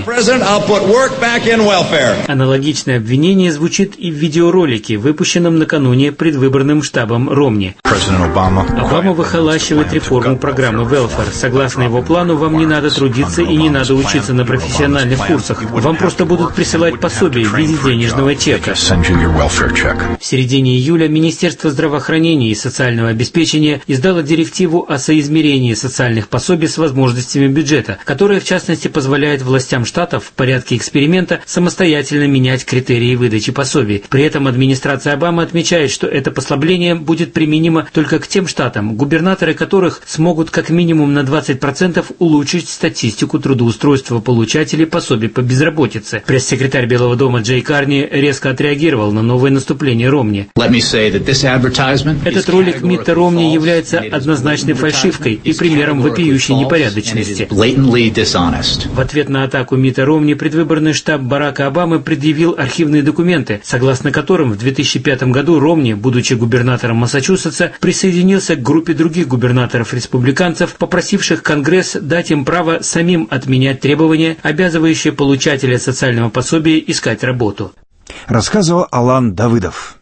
Аналогичное обвинение звучит и в видеоролике, выпущенном накануне предвыборным штабом Ромни. Обама выхолащивает реформу программы Welfare. Согласно его плану, вам не надо трудиться и не надо учиться на профессиональных курсах. Вам просто будут присылать пособие в виде денежного чека. В середине июля Министерство здравоохранения и социального обеспечения издало директиву о соизмерении социальных пособий с возможностями бюджета, которая, в частности, позволяет властям штатов в порядке эксперимента самостоятельно менять критерии выдачи пособий. При этом администрация Обамы отмечает, что это послабление будет применимо только к тем штатам, губернаторы которых смогут как минимум на двадцать процентов улучшить статистику трудоустройства получателей пособий по безработице. Пресс-секретарь Белого дома Джей Карни резко отреагировал на новое наступление Ромни. Этот ролик Митта Ромни является однозначной фальшивкой и примером вопиющей непорядочности. В ответ на атаку Митта Ромни предвыборный штаб Барака Обамы предъявил архивные документы, согласно которым в две тысячи пятом году Ромни, будучи губернатором Массачусетса, присоединился к группе других губернаторов-республиканцев, попросивших Конгресс дать им право самим отменять требования, обязывающие получателя социального пособия искать работу. Рассказывал Алан Давыдов.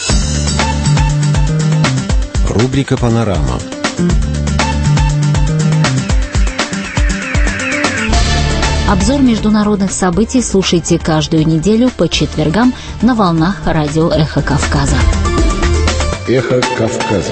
Рубрика «Панорама». Обзор международных событий слушайте каждую неделю по четвергам на волнах радио «Эхо Кавказа». «Эхо Кавказа».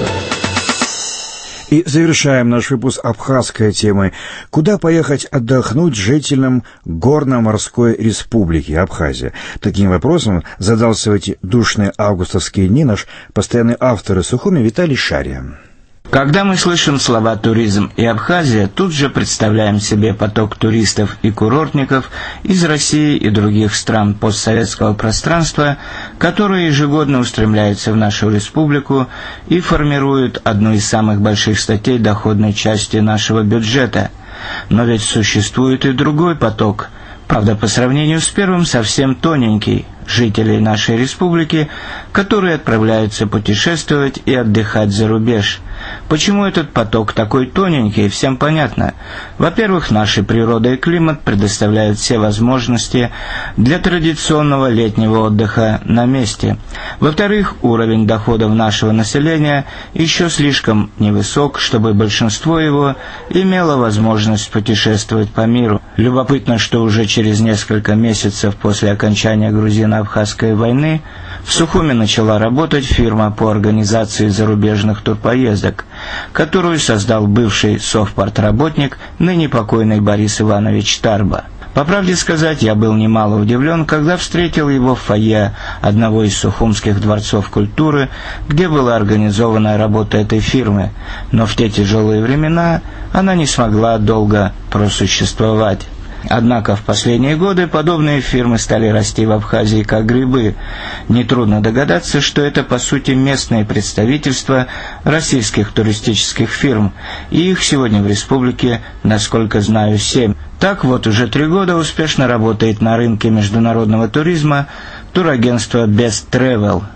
И завершаем наш выпуск абхазской темой. Куда поехать отдохнуть жителям Горно-Морской Республики Абхазия? Таким вопросом задался в эти душные августовские дни наш постоянный автор из Сухуми Виталий Шария. Когда мы слышим слова «туризм» и «Абхазия», тут же представляем себе поток туристов и курортников из России и других стран постсоветского пространства, которые ежегодно устремляются в нашу республику и формируют одну из самых больших статей доходной части нашего бюджета. Но ведь существует и другой поток, правда, по сравнению с первым совсем тоненький, жителей нашей республики, которые отправляются путешествовать и отдыхать за рубеж. Почему этот поток такой тоненький, всем понятно. Во-первых, наша природа и климат предоставляют все возможности для традиционного летнего отдыха на месте. Во-вторых, уровень доходов нашего населения еще слишком невысок, чтобы большинство его имело возможность путешествовать по миру. Любопытно, что уже через несколько месяцев после окончания грузино-абхазской войны в Сухуми начала работать фирма по организации зарубежных турпоездок, которую создал бывший совпартработник, ныне покойный Борис Иванович Тарба. По правде сказать, я был немало удивлен, когда встретил его в фойе одного из сухумских дворцов культуры, где была организована работа этой фирмы, но в те тяжелые времена она не смогла долго просуществовать. Однако в последние годы подобные фирмы стали расти в Абхазии как грибы. Нетрудно догадаться, что это по сути местные представительства российских туристических фирм, и их сегодня в республике, насколько знаю, семь. Так вот уже три года успешно работает на рынке международного туризма турагентство Best Travel.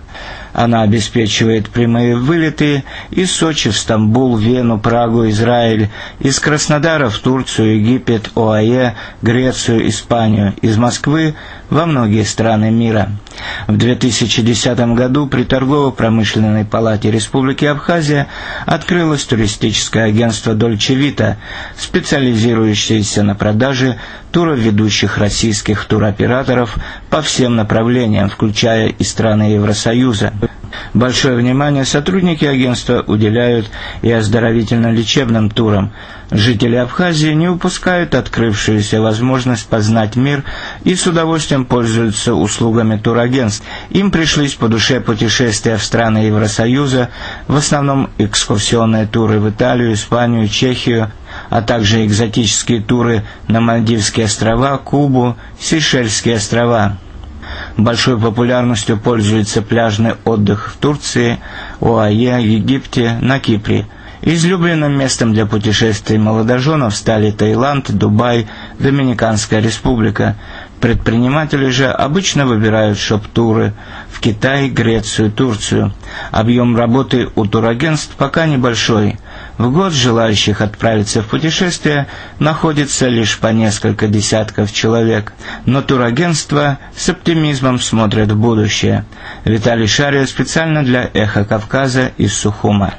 Она обеспечивает прямые вылеты из Сочи в Стамбул, Вену, Прагу, Израиль, из Краснодара в Турцию, Египет, ОАЭ, Грецию, Испанию, из Москвы во многие страны мира. В две тысячи десятом году при Торгово-промышленной палате Республики Абхазия открылось туристическое агентство «Дольче Вита», специализирующееся на продаже туров ведущих российских туроператоров по всем направлениям, включая и страны Евросоюза. Большое внимание сотрудники агентства уделяют и оздоровительно-лечебным турам. Жители Абхазии не упускают открывшуюся возможность познать мир и с удовольствием пользуются услугами турагентств. Им пришлись по душе путешествия в страны Евросоюза, в основном экскурсионные туры в Италию, Испанию, Чехию, а также экзотические туры на Мальдивские острова, Кубу, Сейшельские острова. Большой популярностью пользуется пляжный отдых в Турции, ОАЭ, Египте, на Кипре. Излюбленным местом для путешествий молодоженов стали Таиланд, Дубай, Доминиканская республика. Предприниматели же обычно выбирают шоп-туры в Китай, Грецию, Турцию. Объем работы у турагентств пока небольшой. В год желающих отправиться в путешествие находится лишь по несколько десятков человек. Но турагентства с оптимизмом смотрят в будущее. Виталий Шария специально для «Эхо Кавказа» из Сухума.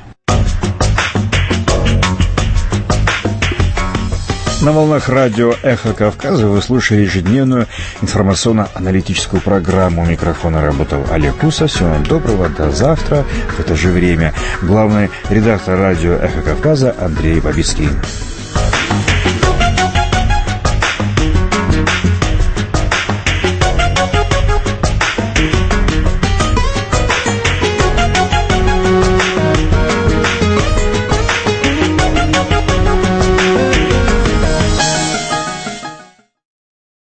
На волнах радио «Эхо Кавказа» вы слушали ежедневную информационно-аналитическую программу. У микрофона работал Олег Куса. Всего вам доброго. До завтра в это же время. Главный редактор радио «Эхо Кавказа Андрей Бабицкий.